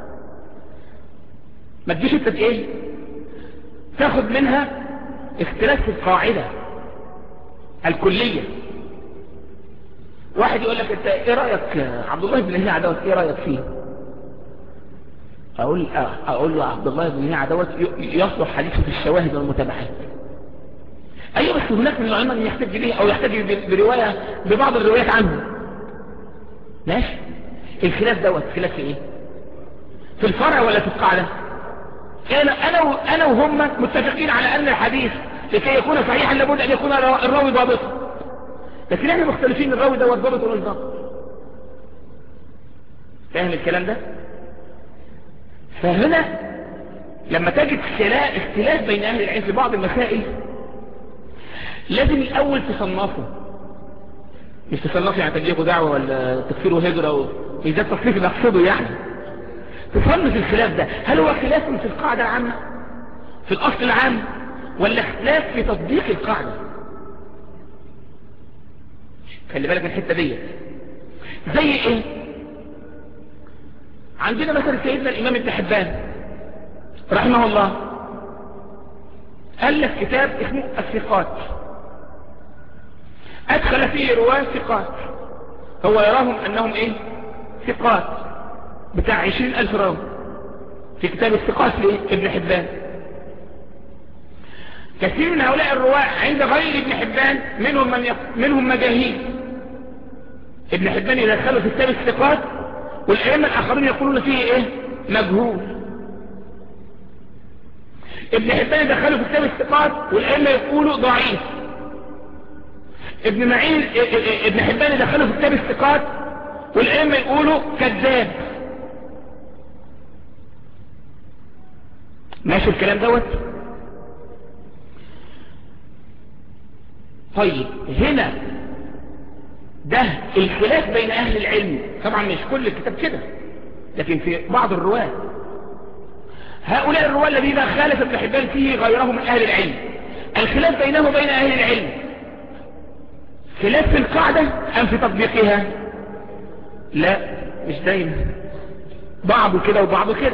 ما تجيش انت ايه تاخد منها اختلاف في القاعده الكليه. واحد يقول لك انت ايه رايك عبد الله بن هيعة دوت ايه رايك فيه؟ اقول اقول له عبد الله بن هيعة دوت يصلح حديثه في الشواهد والمتابعات. ايوه بس هناك من العلماء من يحتاج ليه او يحتاج بروايه ببعض الروايات عنه. ماشي. الخلاف دوت خلاف في ايه؟ في الفرع ولا في القاعده؟ انا انا انا وهم متفقين على ان الحديث لكي يكون صحيحا لابد ان يكون الراوي ضابطا، لكن احنا مختلفين الراوي دوت ضابط ولا مش ضابط. فاهم الكلام ده؟ فهنا لما تجد اختلاف بين اهل العلم في بعض المسائل لازم الاول تصنفه، مش تصنفه يعني تجيبه دعوه ولا تكفير وهجره، مش ده التصنيف اللي اقصده. يعني تصنف الخلاف ده هل هو خلاف في القاعده العامه في الاصل العام ولا اختلاف في تطبيق القاعده. خلي بالك من الحته دي. زي ايه؟ عندنا مثلا سيدنا الامام ابن حبان رحمه الله ألف كتاب اسمه الثقات، ادخل فيه رواه ثقات، هو يراهم انهم ايه ثقات، بتاع عشرين الف راوي في كتاب الثقات لابن حبان. كثير من هؤلاء الرواه عند غير ابن حبان منهم من يق... منهم مجاهيل. ابن حبان يدخله في كتاب الثقات والائمه الاخرين يقولون فيه ايه مجهول. ابن حبان يدخله في كتاب الثقات والائمه يقولوا ضعيف. ابن معين ابن حبان يدخله في كتاب الثقات والائمه يقولوا كذاب. ماشي الكلام دوت؟ طيب هنا ده الخلاف بين اهل العلم، طبعا مش كل الكتاب كده لكن في بعض الرواة. هؤلاء الرواة الذين خالف ابن حبان فيه غيرهم من اهل العلم، الخلاف بينه وبين اهل العلم خلاف في القاعدة ام في تطبيقها؟ لا مش دايما، بعضه كده وبعضه كده.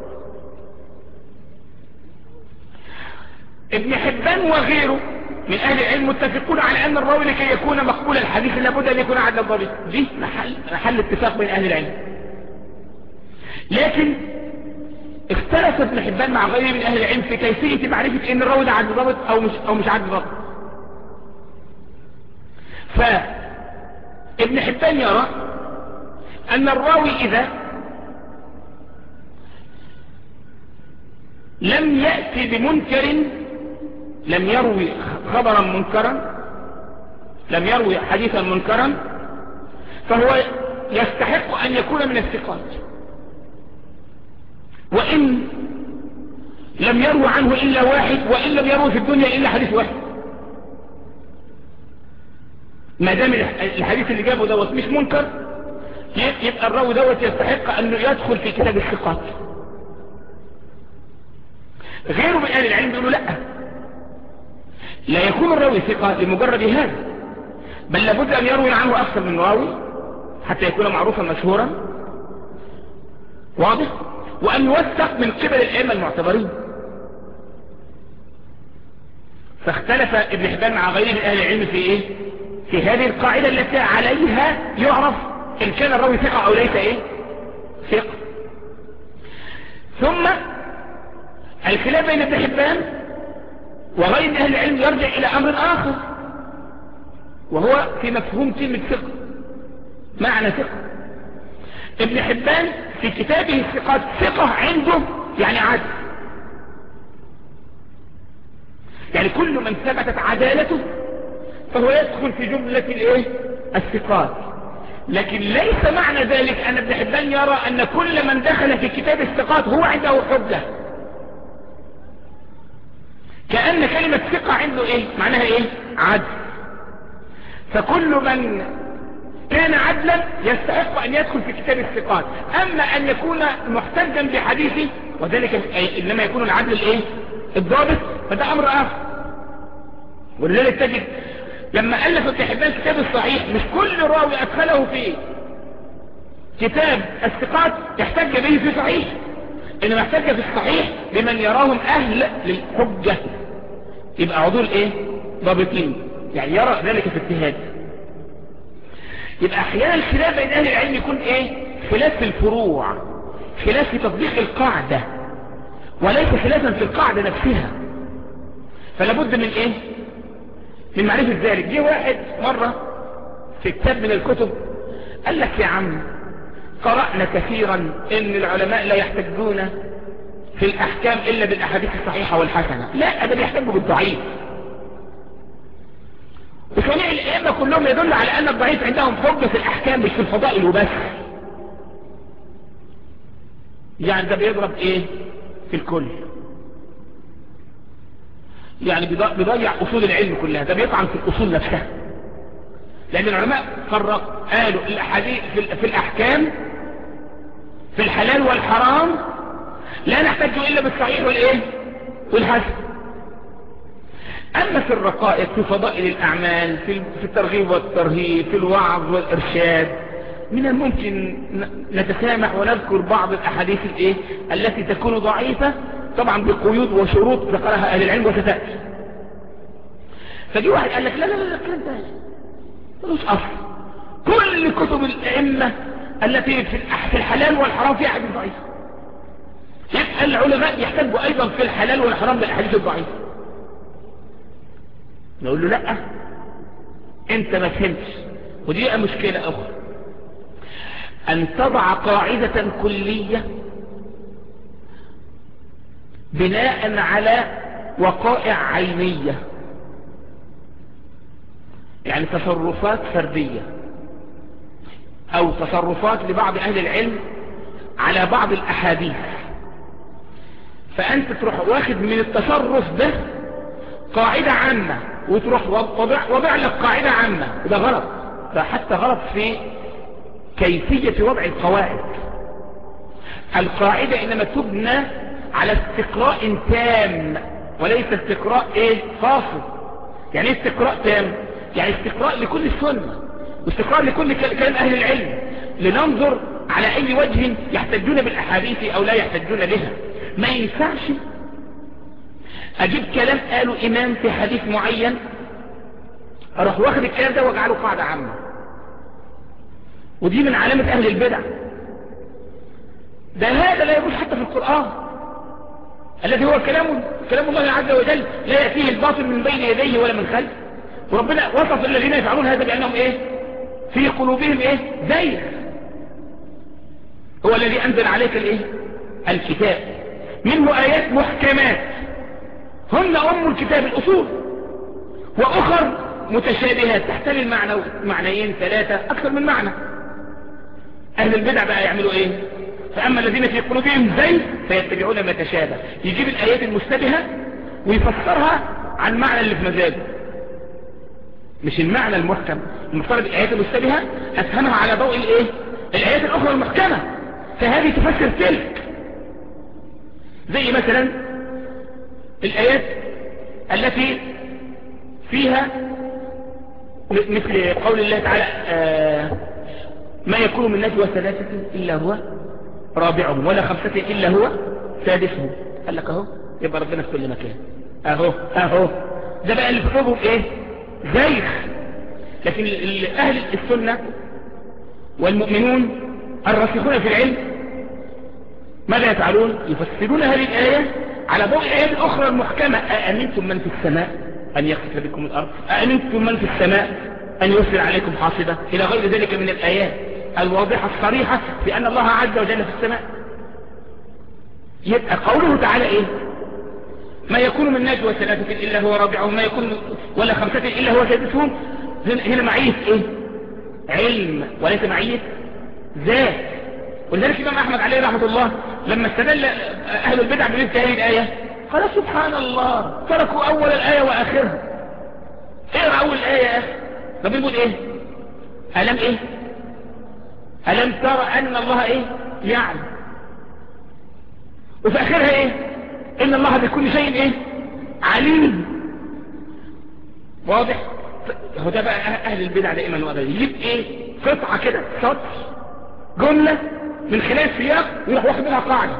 ابن حبان وغيره من اهل العلم متفقون على ان الراوي لكي يكون مقبول الحديث لابد ان يكون عدل ضابط. دي محل, محل اتفاق بين اهل العلم. لكن اختلف ابن حبان مع غيره من اهل العلم في كيفية معرفة ان الراوي ده عدل ضابط او مش, أو مش عدل ضابط. فابن حبان يرى ان الراوي اذا لم يأتي بمنكر، لم يروي خبرا منكرا، لم يروي حديثا منكرا فهو يستحق ان يكون من الثقات، وان لم يروي عنه الا واحد، وان لم يروي في الدنيا الا حديث واحد، ما دام الحديث اللي جابه دوت مش منكر يبقى الراوي دوت يستحق انه يدخل في كتاب الثقات. غيره من اهل العلم بيقولوا لا، لا يكون الراوي ثقة لمجرد هذا، بل لابد ان يروي عنه اكثر من راوي حتى يكون معروفا مشهورا واضح، وان يوثق من قبل الائمه المعتبرين. فاختلف ابن حبان مع غيره من اهل العلم في ايه؟ في هذه القاعدة التي عليها يعرف ان كان الراوي ثقة او ليس ايه؟ ثقة. ثم الخلاف بين ابن حبان وغير اهل العلم يرجع الى امر اخر، وهو في مفهوم كلمة ثقة. معنى ثقة، ابن حبان في كتابه الثقات ثقة عنده يعني عدل، يعني كل من ثبتت عدالته فهو يدخل في جملة الايه؟ الثقات. لكن ليس معنى ذلك ان ابن حبان يرى ان كل من دخل في كتاب الثقات هو عنده حجة، كأن كلمة ثقة عنده ايه؟ معناها ايه؟ عدل. فكل من كان عدلا يستحق ان يدخل في كتاب الثقات. اما ان يكون محتجا بحديثه وذلك انما يكون العدل الايه؟ الضابط، فده امر اخر. ولذلك تجد لما الف ابن حبان كتاب الصحيح مش كل راوي ادخله في كتاب الثقات يحتج به في صحيح، انما يحتج في الصحيح بمن يراهم اهل للحجة، يبقى عضول ايه؟ ضابطين، يعني يرى ذلك في اجتهاد. يبقى احيانا الخلاف بين اهل العلم يكون ايه؟ خلاف في الفروع، خلاف في تطبيق القاعدة، وليس خلافا في القاعدة نفسها. فلابد من ايه؟ من معرفة ذلك. جه واحد مرة في كتاب من الكتب قال لك يا عم قرأنا كثيرا ان العلماء لا يحتجون في الاحكام الا بالاحاديث الصحيحة والحسنة، لا ده بيحتجوا بالضعيف. وصنيع الائمة كلهم يدل على ان الضعيف عندهم حجة في الاحكام مش في الفضائل وبس. يعني ده بيضرب ايه؟ في الكل، يعني بيضيع اصول العلم كلها، ده بيطعن في الاصول نفسها. لان العلماء فرق قالوا الاحاديث في الاحكام في الحلال والحرام لا نحتاج الا بالصحيح والايه؟ والحسن. اما في الرقائق في فضائل الاعمال في الترغيب والترهيب في الوعظ والارشاد من الممكن نتسامح ونذكر بعض الاحاديث الايه التي تكون ضعيفة طبعا بقيود وشروط ذكرها اهل العلم وستأتي. فجي واحد قال لك لا لا لا الكلام ده ملوش اصل، كل كتب الائمة التي في الحلال والحرام فيها حديث ضعيف، يبقى العلماء يحتجوا ايضا في الحلال والحرام بالاحاديث الضعيفة. نقول له لا انت ما فهمتش، ودي مشكلة اخرى، ان تضع قاعدة كلية بناء على وقائع عينية، يعني تصرفات فردية او تصرفات لبعض اهل العلم على بعض الاحاديث، فانت تروح واخد من التصرف ده قاعدة عامة وتروح وضع, وضع لك قاعدة عامة، وده غلط. ده حتى غلط في كيفية وضع القواعد. القاعدة انما تبنى على استقراء تام وليس استقراء ايه فاصل. يعني ايه استقراء تام؟ يعني استقراء لكل السنة واستقراء لكل كلام اهل العلم، لننظر على اي وجه يحتجون بالاحاديث او لا يحتجون بها. ما ينفعش اجيب كلام قاله امام في حديث معين اروح واخد الكلام ده واجعله قاعدة عامة، ودي من علامة اهل البدع. ده هذا لا يجوز حتى في القرآن الذي هو كلام كلام الله عز وجل لا يأتيه الباطل من بين يديه ولا من خلفه. وربنا وصف الذين يفعلون هذا بأنهم ايه؟ في قلوبهم ايه؟ زيغ. هو الذي انزل عليك الايه؟ الكتاب منه ايات محكمات هن ام الكتاب الاصول، واخر متشابهات تحتمل معنى معنيين ثلاثة أكثر من معنى. أهل البدع بقى يعملوا إيه؟ فأما الذين في قلوبهم زيغ فيتبعون ما تشابه، يجيب الآيات المشتبهة ويفسرها عن معنى اللي في مزاجه، مش المعنى المحكم. المفترض الآيات المشتبهة أفهمها على ضوء الإيه؟ الآيات الأخرى المحكمة، فهذه تفسر تلك. زي مثلا الآيات التي فيها مثل قول الله تعالى آه ما يكون من نجوى ثلاثة إلا هو رابعهم ولا خمسة إلا هو سادسهم. قال لك اهو، يبقى ربنا في كل مكان، اهو اهو. ده بقى اللي في قلوبهم ايه؟ زيغ. لكن اهل السنة والمؤمنون الراسخون في العلم ماذا يفعلون؟ يفسرون هذه الآية على ضوء الآيات الأخرى المحكمة. أأمنتم من في السماء أن يخسف بكم الأرض، أأمنتم من في السماء أن يرسل عليكم حاصبة، إلى غير ذلك من الآيات الواضحة الصريحة بأن الله عز وجل في السماء. يبقى قوله تعالى إيه؟ ما يكون من نجوى ثلاثة إلا هو رابعهم ما يكون ولا خمسة إلا هو سادسهم. هنا معية إيه؟ علم وليس معية ذات. ولذلك الإمام أحمد عليه رحمة الله لما استدل أهل البدع بمثل هذه الآية قال سبحان الله، تركوا أول الآية وآخرها. اقرأ أول الآية يا أخي. ربنا يقول إيه؟ ألم إيه؟ ألم ترى أن الله إيه؟ يعلم. وفي آخرها إيه؟ إن الله بكل شيء إيه؟ عليم. واضح؟ هو ده بقى أهل البدع دائما وأبدا، يجيب إيه؟ قطعة كده، سطر، جملة من خلال سياق ويروح واخد منها قاعدة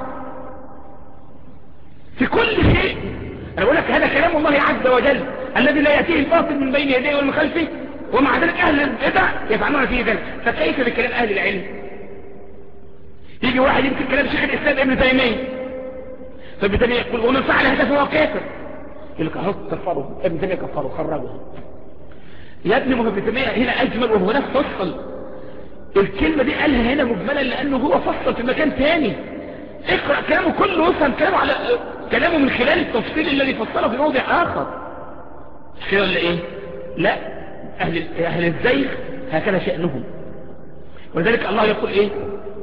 في كل شيء. أنا بقول لك هذا كلام الله عز وجل الذي لا يأتيه الباطل من بين يديه ومن خلفه، ومع ذلك أهل البدع يفعلون فيه ذلك. فكيف بكلام أهل العلم؟ يجي واحد يمسك كلام شيخ الإسلام ابن تيمية، فابن تيمية يقول ومن فعل هذا فهو كافر، يقول لك اهو كفره ابن تيمية، كفره خرجه. يا ابني ما هو ابن تيمية هنا أجمل وهو هناك فصل. الكلمة دي قالها هنا مجملا لأنه هو فصل في مكان ثاني. اقرأ كلامه كله وافهم كلامه على كلامه من خلال التفصيل الذي فصله في موضع آخر. كده ولا ايه؟ لا، أهل, أهل الزيغ هكذا شأنهم. ولذلك الله يقول ايه؟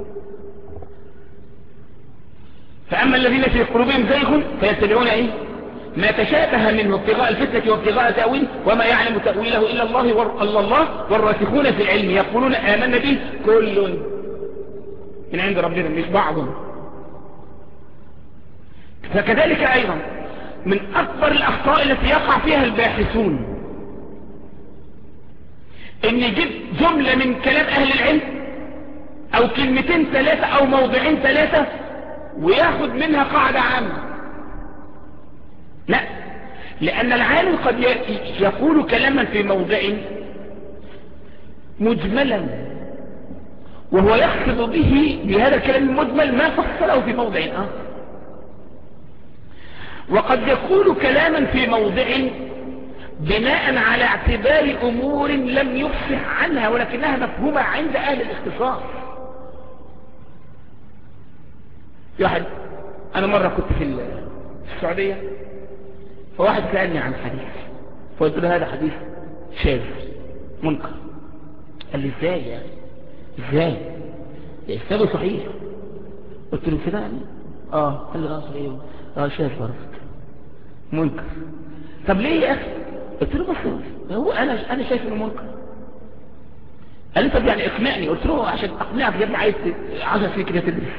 فأما الذين في قلوبهم زيغ فيتبعون ايه؟ ما تشابه منه ابتغاء الفتنة وابتغاء تأويل وما يعلم تأويله إلا الله ور... الله والراسخون في العلم يقولون آمنا به كل من عند ربنا مش بعض. فكذلك أيضا من أكبر الأخطاء التي يقع فيها الباحثون إن يجيب جملة من كلام أهل العلم أو كلمتين ثلاثة أو موضعين ثلاثة وياخد منها قاعدة عامة. لا، لأن العالم قد يقول كلاما في موضع مجملا وهو يقصد به بهذا الكلام المجمل ما فصله في موضع آخر، وقد يقول كلاما في موضع بناء على اعتبار أمور لم يفصح عنها ولكنها مفهومة عند أهل الاختصاص. واحد أنا مرة كنت في السعودية فواحد سألني عن حديث فقلت له هذا حديث شاذ منكر. قال لي ازاي يعني؟ ازاي؟ اسناده صحيح. قلت له كده يعني؟ اه. قال لي اه صحيح، اه شاذ برضه منكر. طب ليه يا اخي؟ قلت له بس هو انا انا شايف انه منكر. قال لي طب يعني اقنعني. قلت له عشان اقنعك يا ابني عايز عشر سنين كده تدرس،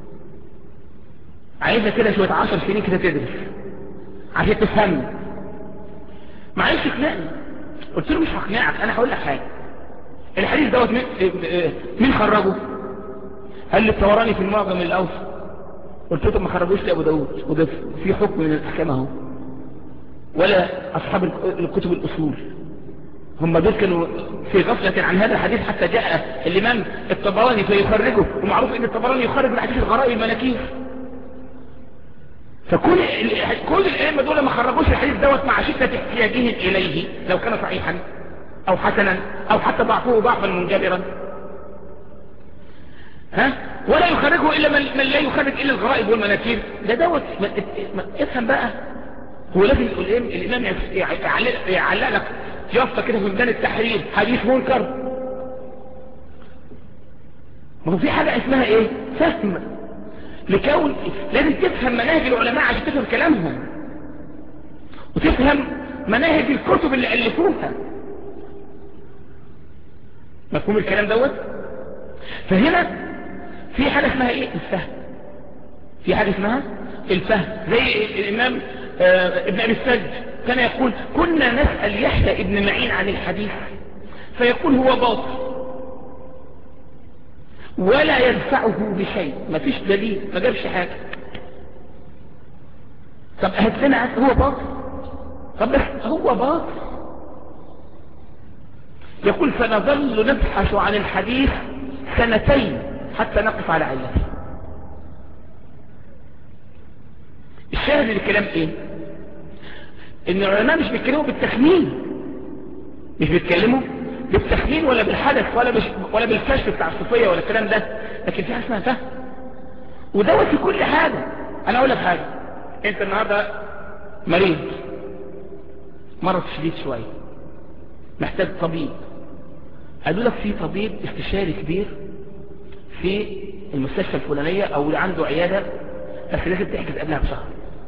عايزة كده شوية عشر سنين كده تدرس عشان تفهمني. معلش اقنعني. قلت له مش هقنعك، انا هقول لك حاجه. الحديث دوت مين خرجه؟ قال لي الطبراني في المعجم الاوسط. قلت له ما خرجوش لابو داود وده في حكم من الاحكام اهو، ولا اصحاب الكتب الاصول، هم دول كانوا في غفله عن هذا الحديث حتى جاء الامام الطبراني فيخرجه. ومعروف ان الطبراني يخرج الحديث الغرائب المناكير. فكل كل الائمه دول ما خرجوش الحديث دوت مع شده احتياجهم اليه لو كان صحيحا او حسنا او حتى ضعفه ضعفا منجبرا، ها، ولا يخرجه الا من, من لا يخرج الا الغرائب والمناكير. ده دوت افهم بقى. هو لازم الامام يعلق لك يافطة كده في ميدان التحرير حديث منكر؟ ما هو في حاجة اسمها ايه؟ فهم. لكون لازم تفهم مناهج العلماء عشان تفهم كلامهم، وتفهم مناهج الكتب اللي ألفوها. مفهوم الكلام دوت؟ فهنا في حاجة اسمها ايه؟ الفهم. في حاجة اسمها الفهم. زي الامام آه ابن ابي السج كان يقول كنا نسأل يحيى ابن معين عن الحديث فيقول هو باطل ولا يدفعه بشيء، مفيش دليل، ما جابش حاجة. طب هات لنا هو باطل، طب بس هو باطل. يقول فنظل نبحث عن الحديث سنتين حتى نقف على علته. الشاهد من الكلام ايه؟ ان العلماء مش بيتكلموا بالتخمين، مش بيتكلموا بالتخمين ولا بالحدث ولا بش... ولا بالكشف بتاع الصوفيه ولا الكلام ده، لكن في حاجه اسمها فهم. ودوت في كل حاجه. انا اقول لك حاجه، انت النهارده مريض مرض شديد شويه محتاج طبيب، قالوا لك في طبيب استشاري كبير في المستشفى الفلانيه او عنده عياده، بس لازم تحجز قبلها بشهر،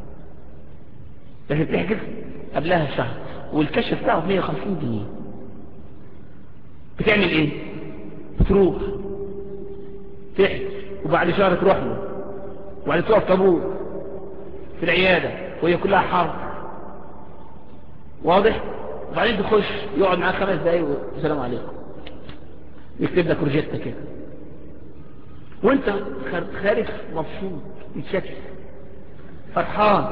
لازم تحجز قبلها شهر، والكشف بتاعه ب مية وخمسين جنيه. بتعمل ايه؟ بتروح تحجز وبعد شهر تروح له وبعد تقف طابور في العيادة وهي كلها حرب، واضح؟ وبعدين تخش يقعد معاك خمس دقايق والسلام عليكم، يكتب لك روجيتا كده وانت خارج مبسوط متشكل فرحان.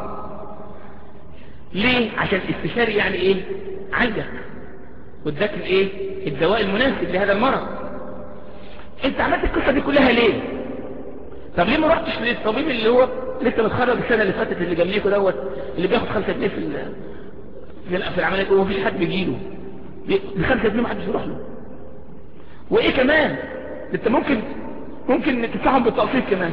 ليه؟ عشان الاستشاري يعني ايه؟ عالجك واداك الايه؟ الدواء المناسب لهذا المرض. انت عملت القصه دي كلها ليه؟ طب ليه ما رحتش للطبيب اللي هو لسه متخرج السنه اللي فاتت اللي جنبيكوا دوت اللي بياخد خمسة جنيه في في العمليه ومفيش حد بيجيله ب خمسة جنيه ما حدش يروح له؟ وايه كمان؟ انت ممكن ممكن تدفعهم بالتقسيط كمان،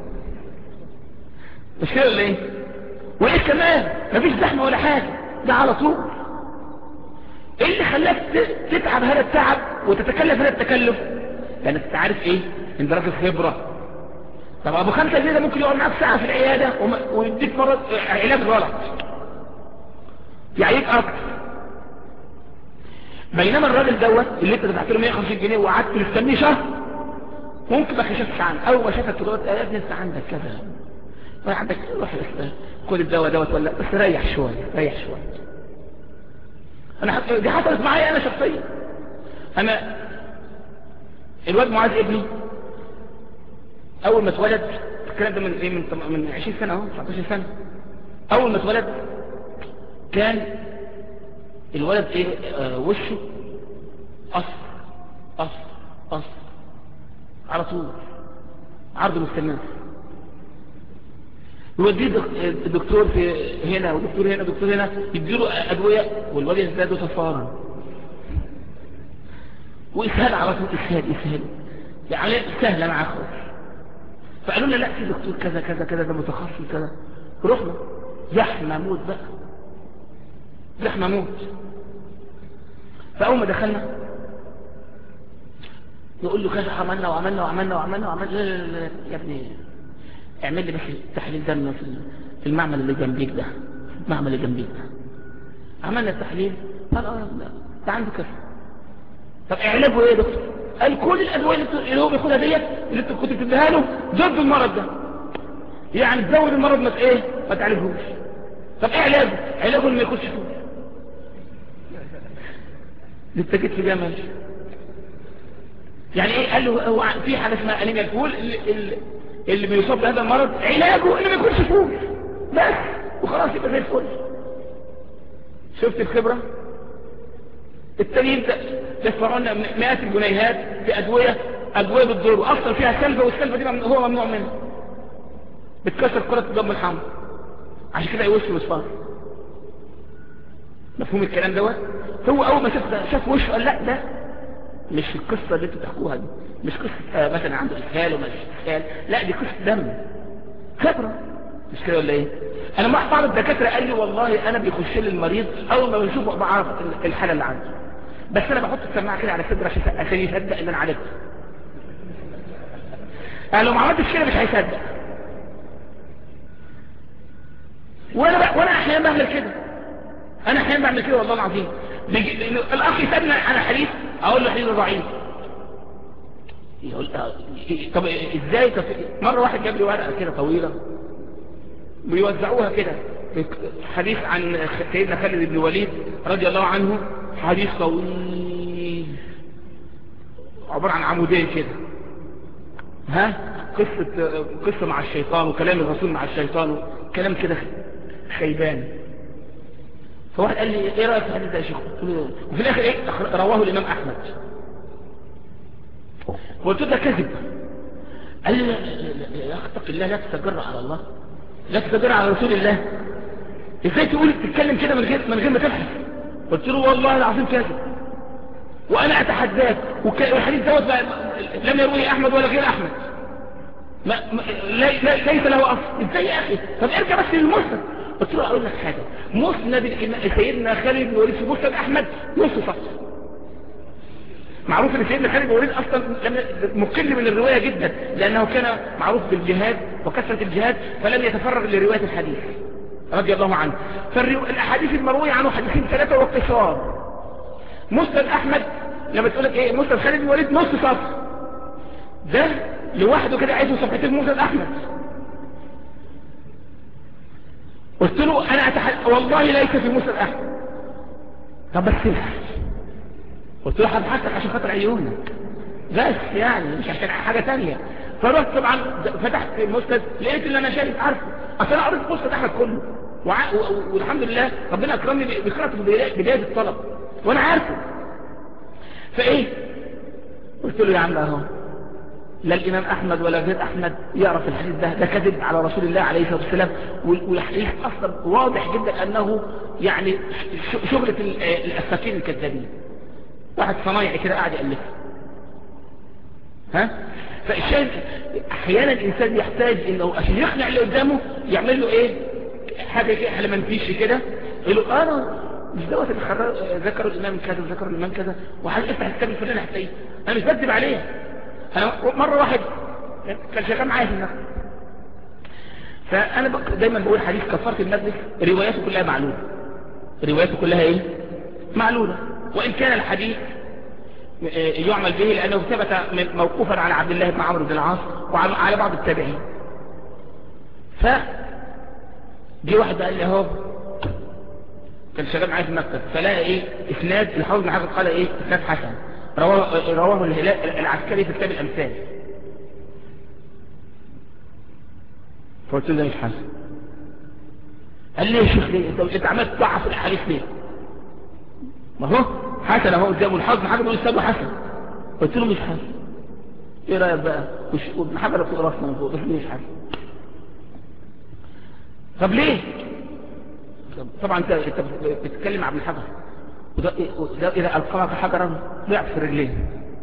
مش كده ولا ايه؟ وايه كمان؟ مفيش زحمه ولا حاجه، ده على طول. ايه اللي خلاك تتعب هذا التعب وتتكلف هذا التكلف؟ لانك انت عارف ايه؟ انت راجل خبره. طب ابو خمسة جنيه ده ممكن يقعد معاك ساعه في العياده ويديك مرض علاج غلط يعيك اكتر، بينما الراجل دوت اللي انت دفعت له مية وخمسين جنيه وقعدت مستنيه شهر ممكن ما كشفش عنك. اول ما شافك دلوقتي يا ابني انت عندك كذا، ما عندك، روح خد الدواء دوت ولا بس ريح شويه ريح شويه. انا حط... دي حصلت معايا انا شخصيا. انا الواد معاذ ابني اول ما اتولد، الكلام ده من ايه؟ من من عشرين سنه اهو، تسعتاشر سنه. اول ما اتولد كان الولد ايه؟ آه وشه اصفر اصفر اصفر على طول، عرض مستمر. يوديه الدكتور في هنا ودكتور هنا ودكتور هنا، يديله ادويه والولد يزداد صفارا واسهال على طول، اسهال اسهال يعني سهله مع اخوه. فقالوا لنا لا في دكتور كذا كذا كذا ده متخصص كذا، رحنا زحمه موت بقى، زحمه موت. فاول ما دخلنا نقول له كذا، عملنا وعملنا وعملنا وعملنا وعملنا. لا لا لا يا ابني اعمل لي بس تحليل دم في المعمل اللي جنبيك ده، المعمل اللي جنبيك ده. عملنا التحليل قال اه ده عنده كذا. طب علاجه ايه يا دكتور؟ قال كل الادويه اللي هو بياخدها ديت اللي انت كنت بتديها له ضد المرض ده، يعني تزود المرض ما ايه ما تعالجهوش. طب ايه علاجه؟ علاجه انه ما ياكلش فول. انت جيت في جمل يعني ايه؟ قال له هو في حاجه اسمها انيميا الفول اللي, اللي, اللي بيصاب بهذا المرض علاجه انه ما ياكلش فول بس وخلاص يبقى زي الفل. شفت الخبره؟ التانيين دفعوا لنا مئات الجنيهات في ادويه ادويه بتضر واصلا فيها سلبه، والسلبه دي هو ممنوع منها، بتكسر كره الدم الحمراء عشان كده يوش مصفار. مفهوم الكلام دوت؟ هو اول ما شاف شاف وشه قال لا ده مش القصه اللي انتوا بتحكوها دي، مش قصه آه مثلا عنده اسهال وما اسهال، لا دي قصه دم. خبره مش كده ولا ايه؟ انا مع بعض الدكاتره قال لي والله انا بيخش لي المريض اول ما بشوفه بعرف الحاله اللي عنده، بس انا بحط السماعه كده على صدره عشان يصدق ان انا عالجته. يعني لو ما عملتش كده مش هيصدق. وانا بقى وانا احيانا بعمل كده، انا احيانا بعمل كده والله العظيم. بيجي الاخ يسالني عن حديث اقول له حديث ضعيف، يقول طب ازاي؟ طب مره واحد جاب لي ورقه كده طويله بيوزعوها كده حديث عن سيدنا خالد بن الوليد رضي الله عنه، حديث طويل عباره عن عمودين كده، ها قصه قصه مع الشيطان وكلام الرسول مع الشيطان وكلام كده خيبان. فواحد قال لي ايه رايك في الحديث ده يا شيخ؟ وفي الاخر ايه رواه الامام احمد. قلت له ده كذب. قال لي يا اخي اتق الله، لا تستجر على الله، لا تستجر على رسول الله، ازاي تقول تتكلم كده من غير من غير ما تبحث؟ قلت له والله العظيم كذب، وانا اتحداك، والحديث دوت لم يرويه احمد ولا غير احمد، ما ما لي ليس له اصل. ازاي يا اخي؟ طب ارجع بس للمسند. قلت له اقول لك حاجه، مسند سيدنا خالد بن الوليد في مسند احمد نص صفحه. معروف ان سيدنا خالد بن الوليد اصلا مقل من الروايه جدا، لانه كان معروف بالجهاد وكثره الجهاد، فلم يتفرغ لروايه الحديث رضي الله عنه. فالاحاديث المرويه عنه حديثين ثلاثه واقتصار. مسند احمد لما تقول لك ايه مسند خالد بن الوليد نص صفحه، ده لوحده كده عايزه صفحتين مسند احمد. قلت له انا أتحد... والله ليس في مسند احمد. طب بس ابحث. قلت له هبحثك عشان خاطر عيونك بس، يعني مش عشان حاجه ثانيه. فرحت طبعا فتحت المسند لقيت اللي انا شايف عارفه، اصل انا قريت مسند احمد كله وع... و... والحمد لله ربنا اكرمني بقراءته في بدايه الطلب وانا عارفه. فايه قلت له يا عم اهو لا الامام احمد ولا غير احمد يعرف الحديث ده، ده كذب على رسول الله عليه الصلاه والسلام. والحديث اصلا واضح جدا انه يعني شغله الافاكين الكذابين، واحد صنايعي كده قاعد يالفها. ها فالشاهد احيانا الانسان يحتاج انه عشان يقنع اللي قدامه يعمل له ايه حاجه كده حلمنتيش كده، يقول له انا مش دوت اللي ذكروا الامام كذا ذكروا الامام كذا، وهيفتح الكتاب الفلاني هتلاقيه. انا مش بكذب عليه. انا مره واحد كان شغال معايا في النقل، فانا دايما بقول حديث كفاره المجلس رواياته كلها معلوله، رواياته كلها ايه معلوله، وان كان الحديث يعمل به لانه ثبت موقوفا على عبد الله بن عمرو بن العاص وعلى بعض التابعين. ف جه واحد قال لي اهو كان شغال معايا في المكتب، فلاقي ايه اسناد الحافظ بن حجر قال ايه اسناد حسن رواه رواه العسكري في كتاب الامثال. فقلت له ده مش حسن. قال لي يا شيخ ليه انت عملت تضعف الاحاديث ليه؟ ما هو حسن اهو قدامه الحافظ بن حجر بيقول اسناده حسن. قلت له مش حسن. ايه رايك بقى؟ وابن حجر فوق راسنا من فوق بس مش حسن. طب ليه؟ طبعا انت انت بتتكلم عن ابن حجر، وده, وده اذا القاك حجرا ضعف في رجليه،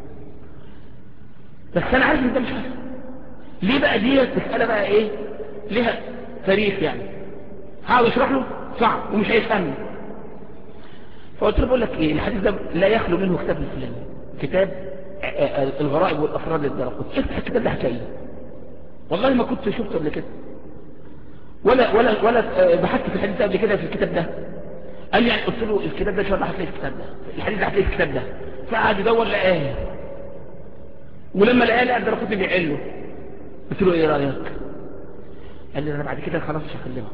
بس انا عارف ان ده مش حسن. ليه بقى دي مساله بقى ايه ليها تاريخ يعني، هقعد اشرح له صعب ومش هيفهمني. فقلت له بقول لك ايه الحديث ده لا يخلو منه كتاب الفلاني، كتاب الغرائب والافراد للدرقطني، افتح الكتاب ده هتلاقيه. والله ما كنت شفته قبل كده ولا ولا ولا بحثت في الحديث ده قبل كده في الكتاب ده. قال لي يعني قلت له الكتاب ده شو هتلاقي في الكتاب ده، الحديث ده هتلاقي في الكتاب ده. فقعد يدور لقاه، ولما لقاه لقى الدرقطني بيعله. قلت له ايه رايك؟ قال لي انا بعد كده خلاص مش هكلمك.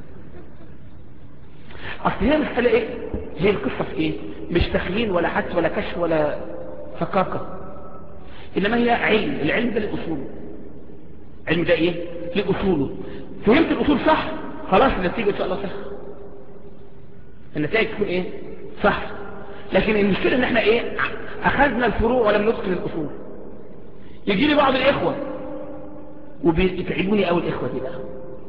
اصل هي مساله ايه، هي القصه في ايه؟ مش تخيين ولا حدس ولا كشف ولا فكاكه، انما هي علم. العلم ده لاصوله، علم ده ايه لاصوله. فهمت الاصول صح خلاص النتيجه ان شاء الله صح، النتائج تكون ايه صح. لكن المشكله ان احنا ايه اخذنا الفروع ولم ندخل الاصول. يجي لي بعض الاخوه وبيتعبوني قوي الاخوه دي بقى،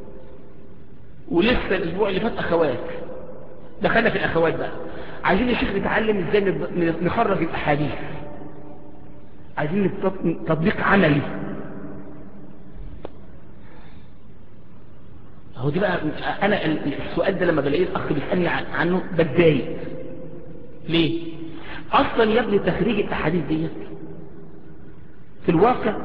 ولسه الاسبوع اللي فات اخوات دخلنا في الاخوات بقى، عايزين يا شيخ نتعلم ازاي نخرج الاحاديث، عايزين تطبيق عملي. هو دي بقى انا السؤال ده لما بلاقيه الاخ بيسالني عنه بتضايق. ليه؟ اصلا يا ابني تخريج الاحاديث ديت في الواقع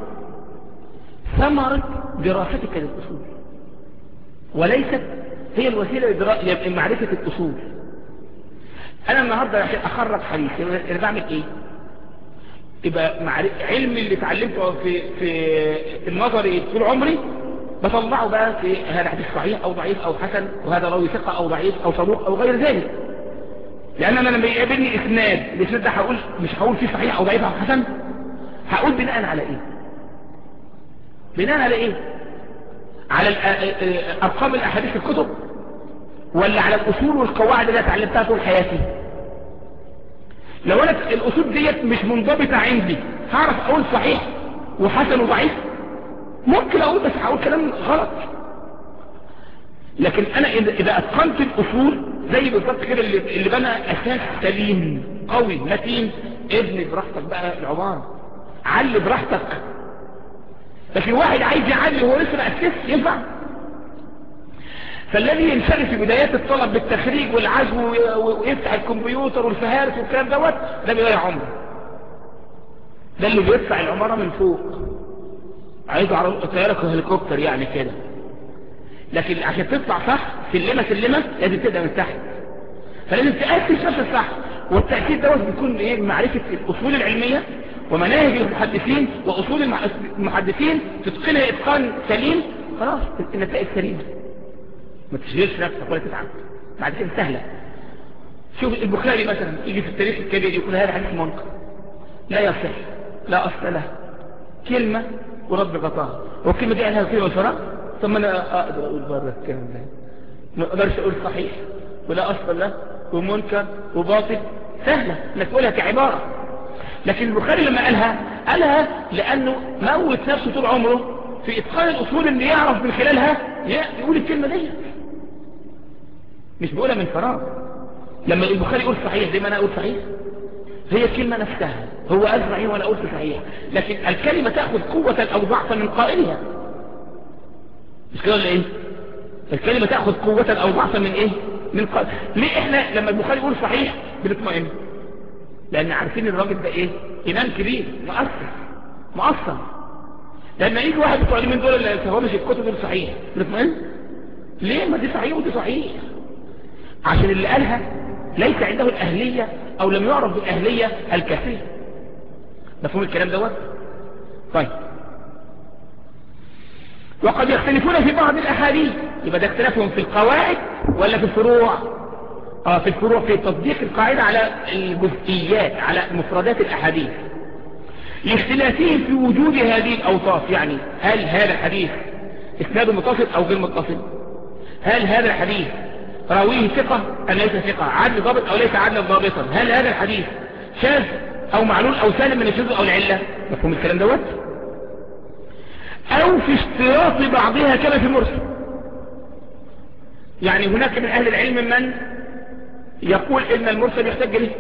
ثمرة دراستك للاصول، وليست هي الوسيله لمعرفه الاصول. انا النهارده عشان اخرج حديث انا بعمل ايه؟ يبقى علم اللي اتعلمته في في النظري طول عمري بطلعه بقى في هذا حديث صحيح او ضعيف او حسن، وهذا راوي ثقه او ضعيف او صدوق او غير ذلك. لان انا لما يقابلني اسناد، الاسناد ده هقول مش هقول فيه صحيح او ضعيف او حسن، هقول بناء على ايه؟ بناء على ايه؟ على ارقام الاحاديث في الكتب، ولا على الاصول والقواعد اللي اتعلمتها طول حياتي؟ لو انا الاصول ديت مش منضبطه عندي هعرف اقول صحيح وحسن وضعيف؟ ممكن اقول، بس هقول كلام غلط. لكن انا اذا اتقنت الاصول زي بالظبط كده اللي, اللي بنى اساس سليم قوي متين، ابني براحتك بقى العمارة، علي براحتك. لكن واحد عايز يعلي وهو لسه ما اسس ينفع؟ فالذي ينشغل في بدايات الطلب بالتخريج والعزو ويفتح الكمبيوتر والفهارس والكلام دوت، ده بيضيع عمره. ده اللي بيدفع العمارة من فوق، عايز على طيارة هليكوبتر يعني كده. لكن عشان تطلع صح سلمة سلمة لازم تبدأ من تحت، فلازم تأسس نفسك صح. والتأسيس دوت بيكون ايه؟ معرفة الأصول العلمية ومناهج المحدثين وأصول المحدثين، تتقنها إتقان سليم، خلاص النتائج سليمة، ما تشغلش نفسك ولا تتعب، بعد كده سهلة. شوف البخاري مثلا يجي في التاريخ الكبير يقول هذا حديث منكر لا يصح، لا أصل له، كلمة ورب غطاها، والكلمة دي قالها كلمة والفراغ. ثم أنا أقدر أقول بره الكلام ده، ما أقدرش أقول صحيح ولا أصل له ومنكر وباطل، سهلة انك تقولها كعبارة. لكن البخاري لما قالها قالها لأنه موت نفسه طول عمره في إتقان الأصول اللي يعرف من خلالها يقول الكلمة دي، مش بقولها من فراغ. لما البخاري يقول صحيح زي ما أنا أقول صحيح، هي الكلمة نفسها، هو قال صحيح وأنا قلت صحيح، لكن الكلمة تأخذ قوة أو ضعفا من قائلها، مش كده ولا إيه؟ الكلمة تأخذ قوة أو ضعفا من إيه؟ من قائل. ليه إحنا لما البخاري يقول صحيح بنطمئن؟ لأن عارفين الراجل ده إيه؟ إمام كبير مؤثر مؤثر. لما يجي واحد بتوع من دول اللي هو في الكتب دول صحيح بنطمئن؟ ليه؟ ما دي صحيح ودي صحيح، عشان اللي قالها ليس عنده الأهلية أو لم يعرف بالأهلية الكافية. مفهوم الكلام دوت؟ طيب، وقد يختلفون في بعض الأحاديث، يبقى ده اختلافهم في القواعد ولا في الفروع؟ اه في الفروع، في تطبيق القاعدة على الجزئيات، على مفردات الأحاديث، لاختلافهم في وجود هذه الأوصاف. يعني هل هذا الحديث اسناده متصل أو غير متصل؟ هل هذا الحديث راويه ثقة أم ليس ثقة؟ عدل ضابط أو ليس عدل ضابطا؟ هل هذا الحديث شاذ أو معلول أو سالم من الشذوذ أو العلة؟ مفهوم الكلام دوت؟ أو في اشتراط بعضها كما في المرسل. يعني هناك من أهل العلم من يقول إن المرسل يحتج به،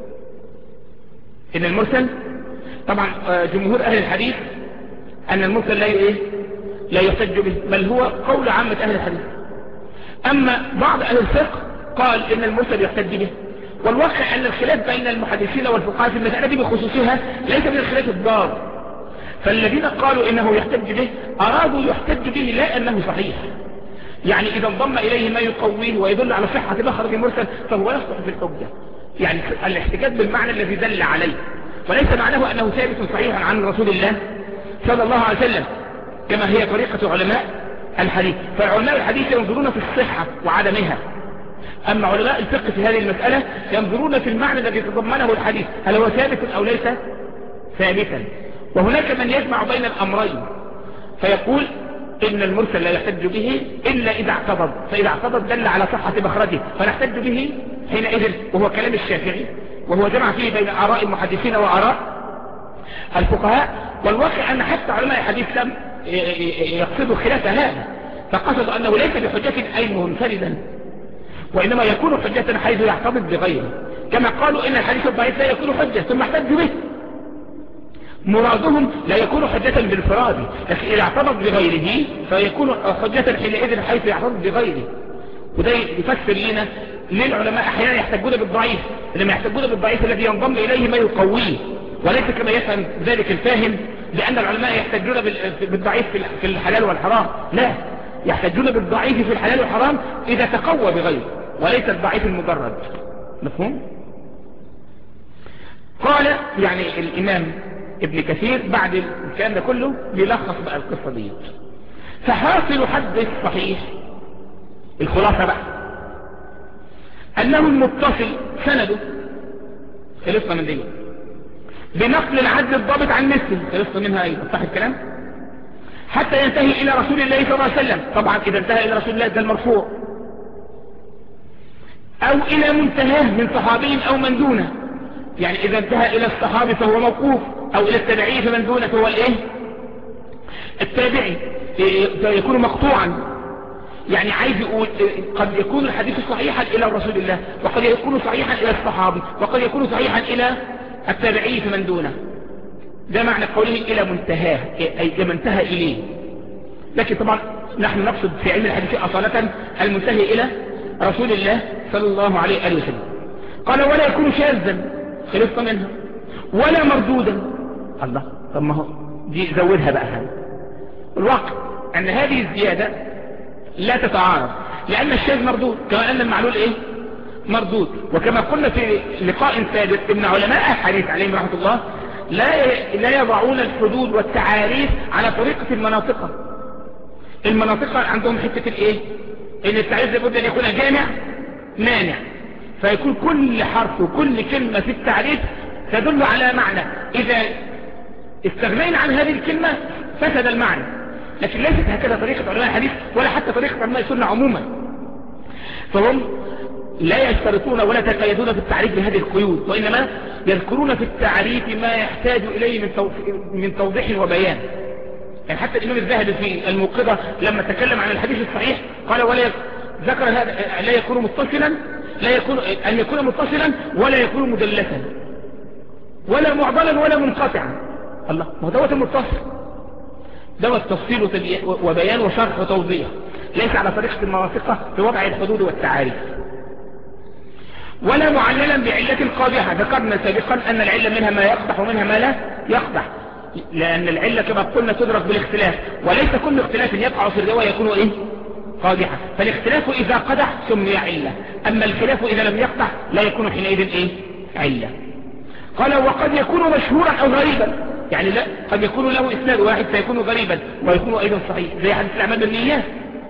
إن المرسل، طبعا جمهور أهل الحديث أن المرسل لا إيه؟ لا يحتج به، بل هو قول عامة أهل الحديث. أما بعض أهل الفقه قال إن المرسل يحتج به. والواقع أن الخلاف بين المحدثين والفقهاء في المسألة دي بخصوصها ليس من الخلاف الضار. فالذين قالوا إنه يحتج به أرادوا يحتج به لا أنه صحيح، يعني إذا انضم إليه ما يقويه ويدل على صحة مخرج المرسل فهو يصلح في الحجة، يعني الاحتجاج بالمعنى الذي دل عليه، وليس معناه أنه ثابت صحيحا عن رسول الله صلى الله عليه وسلم كما هي طريقة علماء الحديث. فعلماء الحديث ينظرون في الصحة وعدمها، أما علماء الفقه في هذه المسألة ينظرون في المعنى الذي تضمنه الحديث، هل هو ثابت أو ليس ثابتا. وهناك من يجمع بين الأمرين فيقول إن المرسل لا يحتج به إلا إذا اعتضد، فإذا اعتضد دل على صحة مخرجه فنحتج به حينئذ، وهو كلام الشافعي، وهو جمع فيه بين آراء المحدثين وآراء الفقهاء. والواقع أن حتى علماء الحديث لم يقصدوا خلاف هذا، فقصدوا أنه ليس بحجة أي منفردا، وإنما يكون حجة حيث يعتضد بغيره، كما قالوا إن الحديث الضعيف لا يكون حجة ثم احتج به. مرادهم لا يكون حجة بانفراده، لكن إذا اعترض بغيره فيكون حجة حينئذ حيث يعترض بغيره. وده يفسر لنا ليه العلماء أحيانا يحتجون بالضعيف، لما يحتجون بالضعيف الذي ينضم إليه ما يقويه، وليس كما يفهم ذلك الفاهم لأن العلماء يحتجون بالضعيف في الحلال والحرام. لا، يحتجون بالضعيف في الحلال والحرام إذا تقوى بغيره، وليس الضعيف المجرد. مفهوم؟ قال يعني الإمام ابن كثير بعد الكلام ده كله بيلخص بقى القصة دي. فحاصل حد الصحيح الخلاصة بقى أنه المتصل سنده، خلصنا من دي، بنقل العدل الضابط عن مثله، خلصنا منها أيضا، صح الكلام؟ حتى ينتهي إلى رسول الله صلى الله عليه وسلم. طبعا إذا انتهى إلى رسول الله ده المرفوع، أو إلى منتهاه من صحابي أو من دونه. يعني إذا انتهى إلى الصحابي فهو موقوف، أو إلى التابعي فمن دونه فهو الإيه؟ التابعي، فيكون مقطوعا. يعني عايز يقول قد يكون الحديث صحيحا إلى رسول الله، وقد يكون صحيحا إلى الصحابي، وقد يكون صحيحا إلى التابعي فمن دونه. ده معنى قوله إلى منتهاه، أي إلى منتهى إليه. لكن طبعا نحن نقصد في علم الحديث أصالة المنتهي إلى رسول الله صلى الله عليه وسلم. قال ولا يكون شاذا، خلصنا منها، ولا مردودا. الله، طب ما هو دي زودها بقى هذا الواقع أن هذه الزيادة لا تتعارض، لأن الشاذ مردود كما أن المعلول إيه؟ مردود. وكما قلنا في لقاء سابق إن علماء الحديث عليهم رحمة الله لا لا يضعون الحدود والتعاريف على طريقة المناطق. المناطق عندهم حتة الإيه؟ إن التعريف لابد أن يكون جامع مانع، فيكون كل حرف وكل كلمة في التعريف تدل على معنى، إذا استغنينا عن هذه الكلمة فسد المعنى. لكن ليست هكذا طريقة علماء الحديث ولا حتى طريقة علماء السنة عموما، فهم لا يشترطون ولا يتقيدون في التعريف بهذه القيود، وإنما يذكرون في التعريف ما يحتاج إليه من من توضيح وبيان. يعني حتى الإمام الذهبي في الموقظة لما تكلم عن الحديث الصحيح قال ولا ذكر هذا لا يكون متصلا، لا يكون أن يكون متصلا ولا يكون مدلسا ولا معضلا ولا منقطعا. الله، ما هو دوت المتصل، دوت تفصيل وبيان وشرح وتوضيح، ليس على طريقة المواثقة في وضع الحدود والتعاريف. ولا معللا بعلة قادحة، ذكرنا سابقا أن العلة منها ما يقدح ومنها ما لا يقدح، لأن العلة كما قلنا تدرك بالاختلاف، وليس كل اختلاف يقع في الرواية يكون إيه؟ قادحة. فالاختلاف إذا قدح سمي علة، أما الخلاف إذا لم يقدح لا يكون حينئذ إيه؟ علة. قال وقد يكون مشهورا أو غريبا، يعني لا، قد يكون له إسناد واحد فيكون غريبا ويكون أيضا صحيح، زي حديث الأعمال بالنيات،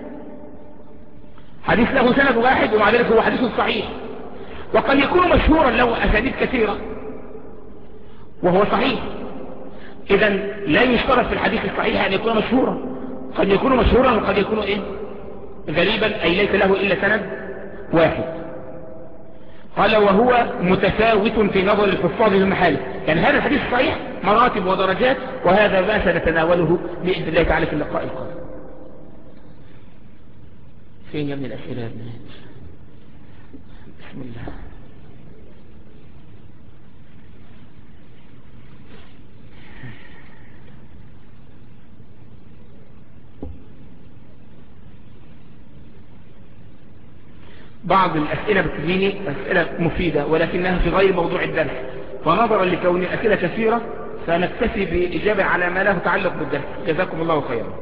حديث له سند واحد ومع ذلك هو حديث صحيح. وقد يكون مشهورا له أسانيد كثيرة وهو صحيح. إذا لا يشترط في الحديث الصحيح أن يكون مشهورا، قد يكون مشهورا وقد يكون إيه؟ غريبا، أي ليس له إلا سند واحد. قال وهو متفاوت في نظر الحفاظ بمحاله، يعني هذا الحديث الصحيح مراتب ودرجات، وهذا ما سنتناوله بإذن الله تعالى في اللقاء القادم. فين يا ابن الأسئلة يا ابن؟ بسم الله. بعض الأسئلة بتجيني أسئلة مفيدة ولكنها في غير موضوع الدرس، ونظرا لكون الأسئلة كثيرة سنكتفي بإجابة على ما له تعلق بالدرس. جزاكم الله خيرا.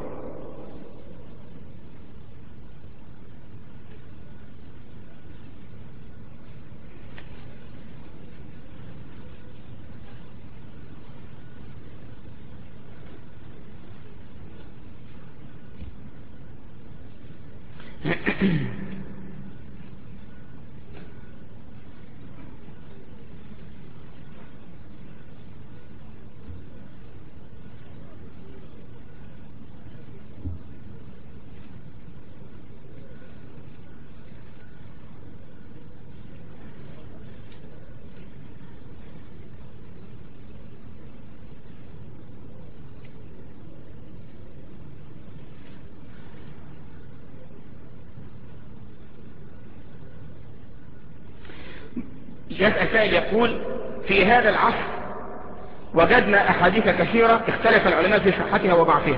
يسأل سائل يقول في هذا العصر وجدنا أحاديث كثيرة اختلف العلماء في صحتها وضعفها.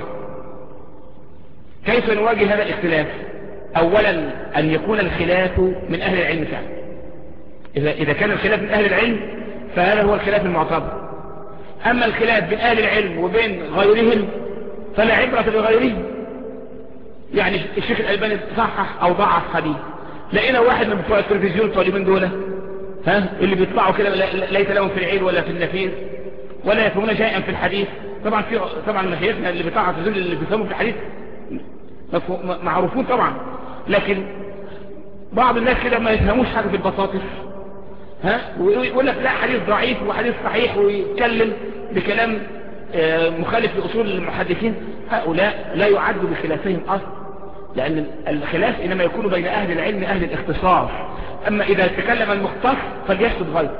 كيف نواجه هذا الاختلاف؟ أولا أن يكون الخلاف من أهل العلم فعلا. إذا, إذا كان الخلاف من أهل العلم فهذا هو الخلاف المعتبر. أما الخلاف بين أهل العلم وبين غيرهم فلا عبرة بغيرهم. يعني الشيخ الألباني صحح أو ضعف حديث، لقينا واحد من بتوع التلفزيون طالبين دول ها اللي بيطلعوا كده ليس لهم في العيد ولا في النفير ولا يفهمون شيئا في الحديث. طبعا في طبعا مشايخنا اللي بيطلعوا في التلفزيون اللي بيفهموا في الحديث معروفون طبعا، لكن بعض الناس كده ما يفهموش حاجة في البساطة ها ويقول لك لا حديث ضعيف وحديث صحيح ويتكلم بكلام مخالف لأصول المحدثين. هؤلاء لا يعد بخلافهم أصلا، لأن الخلاف إنما يكون بين أهل العلم أهل الاختصاص. أما إذا تكلم المختص فليسكت غيره،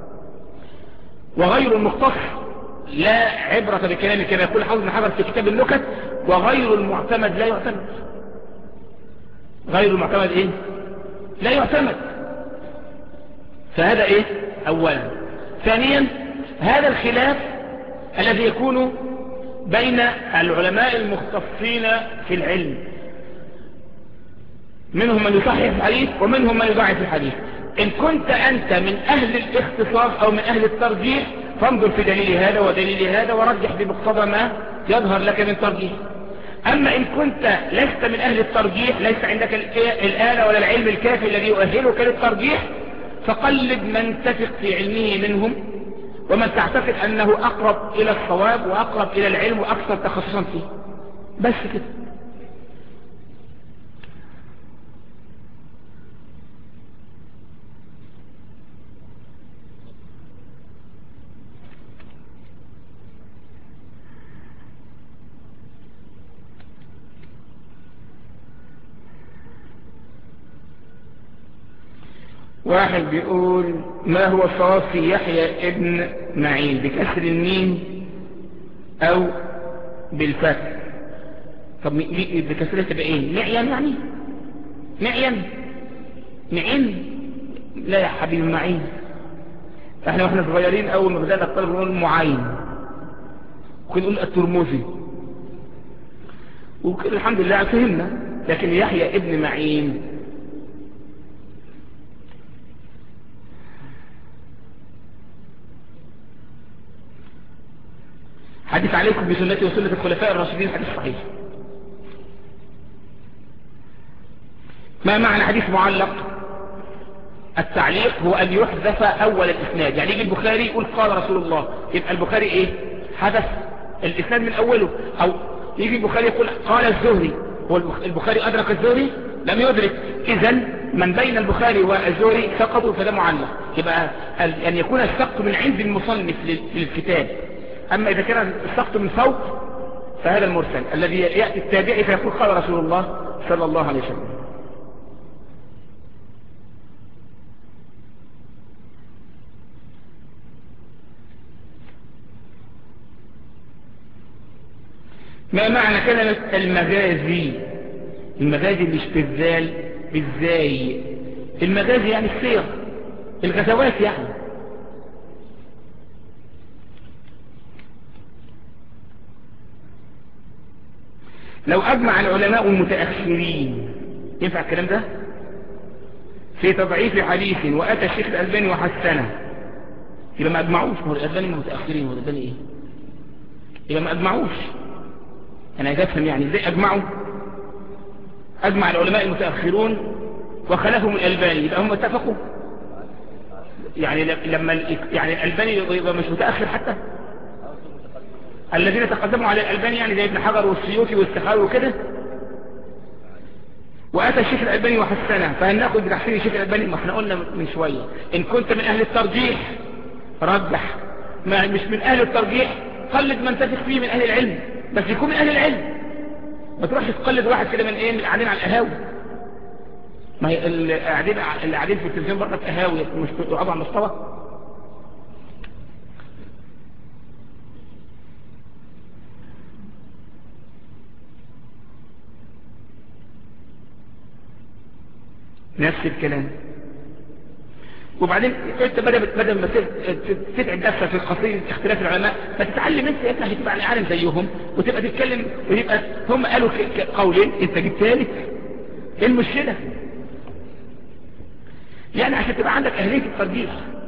وغير المختص لا عبرة بكلامه كما يقول حافظ بن حجر في كتاب النكت، وغير المعتمد لا يعتمد. غير المعتمد إيه؟ لا يعتمد. فهذا إيه؟ أولا. ثانيا هذا الخلاف الذي يكون بين العلماء المختصين في العلم، منهم من يصحح الحديث ومنهم من يضعف الحديث. إن كنت أنت من أهل الاختصاص أو من أهل الترجيح فانظر في دليل هذا ودليل هذا ورجح بمقتضى ما يظهر لك من ترجيح. أما إن كنت لست من أهل الترجيح، ليس عندك الآلة ولا العلم الكافي الذي يؤهلك للترجيح، فقلد من تثق في علمه منهم ومن تعتقد أنه أقرب إلى الصواب وأقرب إلى العلم وأكثر تخصصا فيه، بس كده. واحد بيقول ما هو الصواب في يحيى ابن معين، بكسر الميم او بالفتح؟ طب بكسرها تبقى ايه؟ معين يعني معين معين؟ لا يا حبيبي معين. احنا واحنا صغيرين اول ما بدأنا الطلب نقول معين، وكنا نقول الترمذي وكده الحمد لله فهمنا. لكن يحيى ابن معين حديث عليكم بسنتي وسنة الخلفاء الراشدين، حديث صحيح. ما معنى حديث معلق؟ التعليق هو أن يحذف أول الإسناد، يعني يجي البخاري يقول قال رسول الله، يبقى البخاري إيه؟ حذف الإسناد من أوله. أو يجي البخاري يقول قال الزهري، هو البخاري أدرك الزهري؟ لم يدرك. إذن من بين البخاري والزهري سقطوا، فده معلق. يبقى أن يكون السقط من عند المصنف للكتاب. أما إذا كان السقط من فوق فهذا المرسل الذي يأتي التابعي فيقول قال رسول الله صلى الله عليه وسلم. ما معنى كلمة المغازي؟ المغازي مش بالذال، بالزاي. المغازي يعني السير، الغزوات يعني. لو أجمع العلماء المتأخرين، ينفع الكلام ده؟ في تضعيف حديث وأتى الشيخ الألباني وحسنه، يبقى ما أجمعوش. هو الألباني المتأخرين، هو الألباني إيه؟ يبقى ما أجمعوش. أنا عايز أفهم يعني إزاي أجمعوا؟ أجمع العلماء المتأخرون وخلفهم الألباني، يبقى هم اتفقوا. يعني لما يعني الألباني يبقى مش متأخر حتى. الذين تقدموا على الألباني يعني زي ابن حجر والسيوطي والسخاوي وكده. وأتى الشيخ الألباني وحسنه، فهل نأخذ بتحسين الشيخ الألباني؟ ما احنا قلنا من شوية إن كنت من أهل الترجيح رجح، ما مش من أهل الترجيح قلد من تثق فيه من أهل العلم، بس يكون من أهل العلم. ما تروحش تقلد واحد كده من ايه، من قاعدين على القهاوي. ما هي اللي قاعدين اللي قاعدين في التلفزيون برضه في قهاوي مش بيقعدوا على المستوى. نفس الكلام. وبعدين انت بدل بدل ما تتعب نفسك في قضيه اختلاف العلماء، فتتعلم انت يا ابني عشان تبقى عالم زيهم وتبقى تتكلم، ويبقى هم قالوا قولين انت جبت ثالث. ايه المشكله؟ يعني عشان تبقى عندك اهليه الترجيح.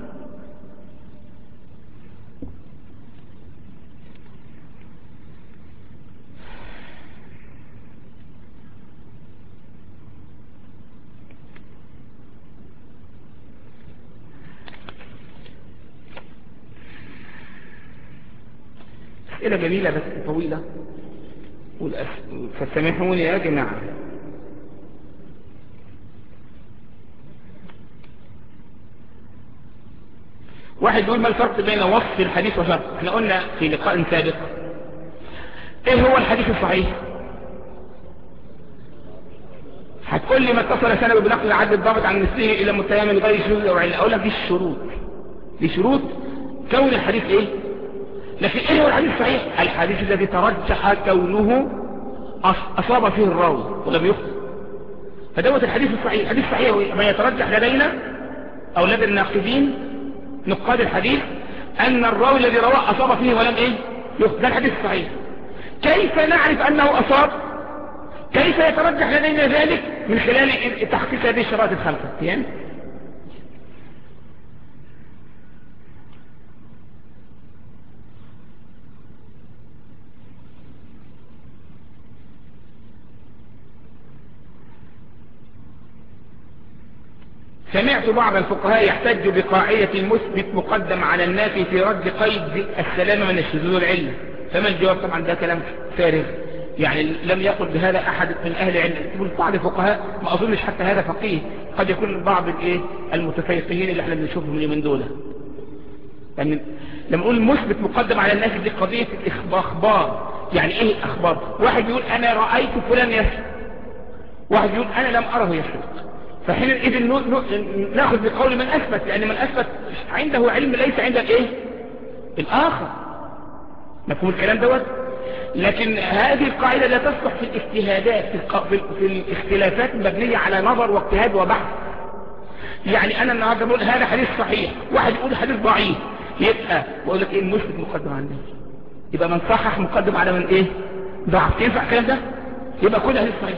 اسئله جميله بس طويله، فسامحوني يا جماعه. واحد يقول ما الفرق بين وصف الحديث وشرط؟ احنا قلنا في لقاء سابق ايه هو الحديث الصحيح. هتقول لي ما اتصل سنده بنقل عدد الضابط عن مثله الى متهم من غير شذوذ او عله. اقول لك دي الشروط، دي شروط كون الحديث ايه. لكن ايه هو الحديث الصحيح؟ الحديث الذي ترجح كونه اصاب فيه الراوي ولم يخطئ، فدوت الحديث الصحيح. الحديث الصحيح ما يترجح لدينا او لدى الناقدين نقاد الحديث ان الراوي الذي رواه اصاب فيه ولم ايه يخطئ، ده الحديث الصحيح. كيف نعرف انه اصاب؟ كيف يترجح لدينا ذلك؟ من خلال تحقيق هذه الشرائط الخمسه. فهمت؟ سمعت بعض الفقهاء يحتج بقاعدة المثبت مقدم على النافي في رد قيد السلامة من الشذوذ العلة. فما الجواب؟ طبعا ده كلام فارغ، يعني لم يقل بهذا احد من اهل العلم. تقول بعض الفقهاء، ما اظنش حتى هذا فقيه، قد يكون بعض الايه المتفيقين اللي احنا بنشوفهم اليومين دول. يعني لما نقول المثبت مقدم على النافي دي قضية الاخبار. يعني ايه اخبار؟ واحد يقول انا رأيت فلان يسرق، واحد يقول انا لم اره يسرق، فحينئذ ناخذ بقول من اثبت، لان من اثبت عنده علم ليس عند الايه الاخر. مفهوم الكلام دوت؟ لكن هذه القاعدة لا تصلح في الاجتهادات، في, الق... في, في الاختلافات المبنية على نظر واجتهاد وبحث. يعني انا النهارده بقول هذا حديث صحيح، واحد يقول حديث ضعيف، يبقى بقول لك ايه المثبت مقدم على الناس، يبقى من صحح مقدم على من ايه ضعف. ينفع الكلام ده؟ يبقى كل حديث صحيح،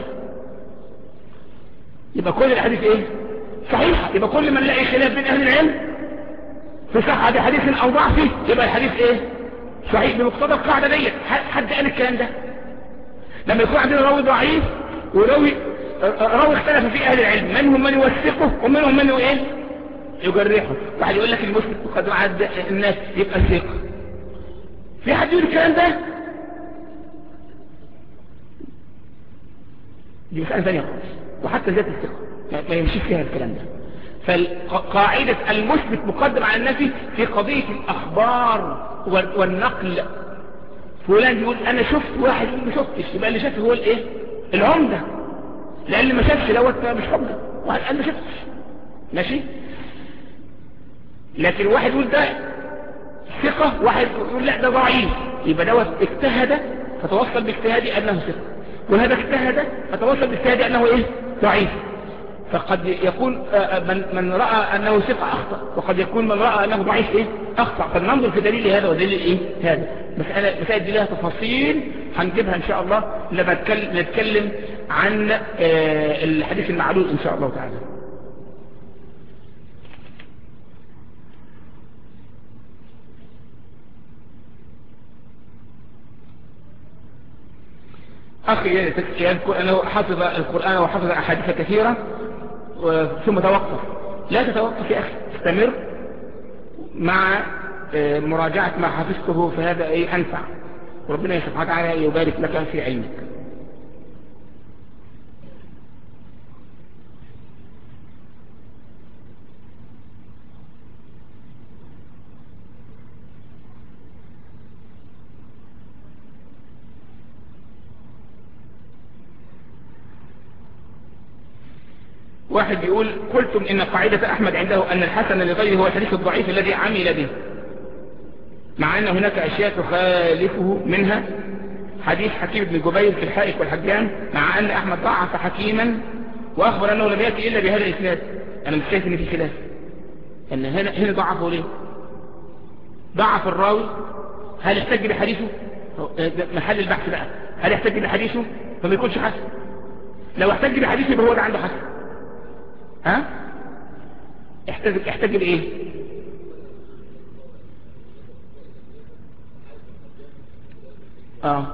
يبقى كل الحديث ايه صحيح. يبقى كل من لاقي خلاف بين اهل العلم في صحة حديث او ضعفه يبقى الحديث ايه صحيح بمقتضى القاعدة ديت. حد قال الكلام ده؟ لما يكون عندنا راوي ضعيف وراوي راوي اختلف في اهل العلم، منهم من يوثقه ومنهم من ايه يجرحه. واحد يقول لك المسلم قد عد الناس يبقى ثقة. في حد يقول الكلام ده؟ دي مسألة ثانية خالص، وحتى ذات الثقة ما يمشي فيها الكلام ده. فقاعدة المثبت مقدم على النفي في قضية الأخبار والنقل. فلان يقول أنا شفت، واحد يقول ما شفتش، يبقى اللي شافه هو الإيه العمدة، لأن اللي ما شافش دوت مش حجة. واحد قال ما شفتش ماشي، لكن واحد يقول ده ثقة، واحد يقول لا ده ضعيف، يبقى دوت اجتهد فتوصل باجتهادي أنه ثقة، وهذا اجتهد فتوصل باجتهادي أنه إيه ضعيف. فقد يكون من, من رأى أنه ثقة أخطأ، وقد يكون من رأى أنه ضعيف إيه أخطأ. فننظر في دليل هذا ودليل إيه هذا. مسألة مسائل دي لها تفاصيل هنجيبها إن شاء الله لما نتكلم عن الحديث المعلول إن شاء الله تعالى. أخي يذكر أنه حفظ القرآن وحفظ أحاديث كثيرة ثم توقف. لا تتوقف يا أخي، استمر مع مراجعة ما حفظته، فهذا أي أنفع، وربنا سبحانه وتعالى يبارك لك في علمك. واحد يقول قلتم إن قاعدة أحمد عنده أن الحسن لغيره هو الحديث الضعيف الذي عمل به، مع أن هناك أشياء تخالفه، منها حديث حكيم بن جبير في الحائك والحجام، مع أن أحمد ضعف حكيما وأخبر أنه لم يأتي إلا بهذا الإسناد. أنا مش شايف إن في خلاف. ان هنا هنا ضعفه ليه؟ ضعف الراوي، هل يحتج بحديثه؟ ده محل البحث بقى، هل يحتج بحديثه فما يكونش حسن؟ لو احتج بحديثه يبقى هو ده عنده حسن. ها؟ احتج احتج بايه؟ اه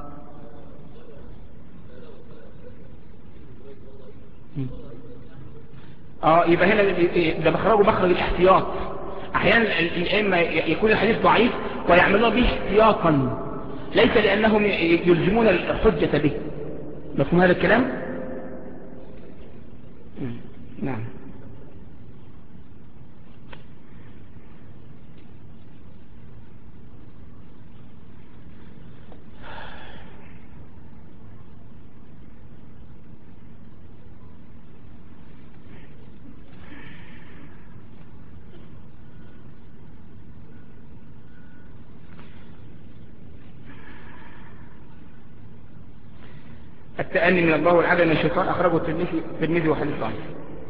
اه يبقى هنا ده مخرجه مخرج الاحتياط. احيانا الائمه يكون الحديث ضعيف ويعملون به احتياطا، ليس لانهم يلزمون الحجه به. مفهوم هذا الكلام؟ نعم. التأني من الله والعدم من الشيطان أخرجه الترمذي الترمذي وحديث ضعيف.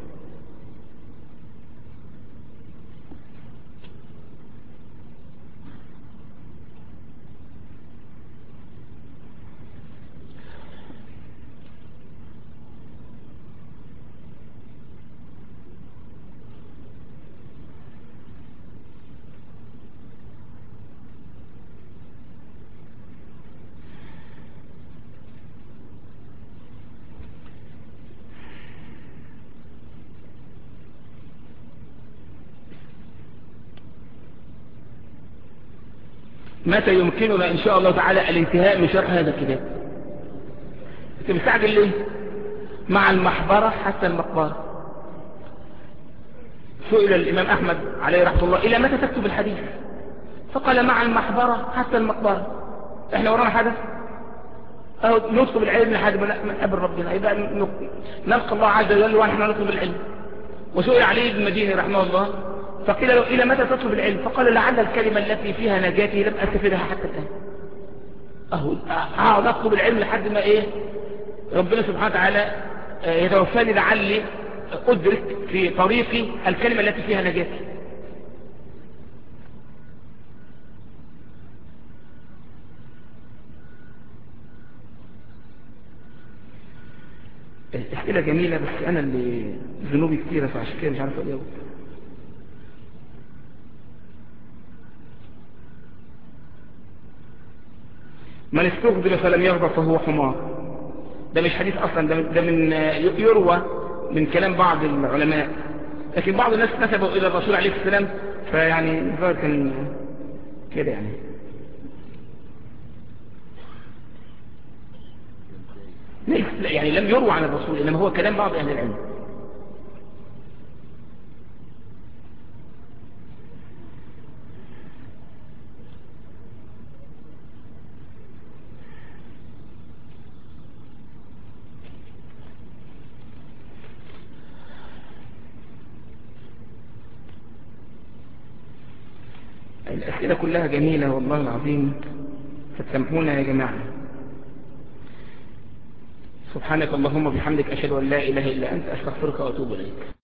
متى يمكننا إن شاء الله تعالى الانتهاء من شرح هذا الكتاب؟ أنت مستعجل ليه؟ مع المحبرة حتى المقبرة. سئل الإمام أحمد عليه رحمه الله إلى متى تكتب الحديث؟ فقال مع المحبرة حتى المقبرة. إحنا ورانا حدث؟ أهو نطلب العلم لحد ما نقابل ربنا، يبقى نلقى الله عز وجل ونحن نطلب العلم. وسئل علي بن المديني رحمه الله فقيل له إلى متى تطلب العلم؟ فقال لعل الكلمة التي فيها نجاتي لم أستفدها حتى الآن. أهو أقعد أطلب العلم لحد ما إيه ربنا سبحانه وتعالى يتوفاني لعلي أدرك في طريقي الكلمة التي فيها نجاتي. الأسئلة جميلة بس أنا اللي ذنوبي كتيرة فعشان كده مش عارف أجاوب. من استغضب فلم يغضب فهو حمار. ده مش حديث أصلا، ده, ده من يروى من كلام بعض العلماء، لكن بعض الناس نسبوا إلى الرسول عليه السلام، فيعني الظاهر كان كده يعني. يعني لم يروى عن الرسول إنما هو كلام بعض أهل العلم. الأسئلة كلها جميلة والله العظيم، فتسامحونا يا جماعة. سبحانك اللهم وبحمدك أشهد أن لا إله إلا أنت أستغفرك وأتوب إليك.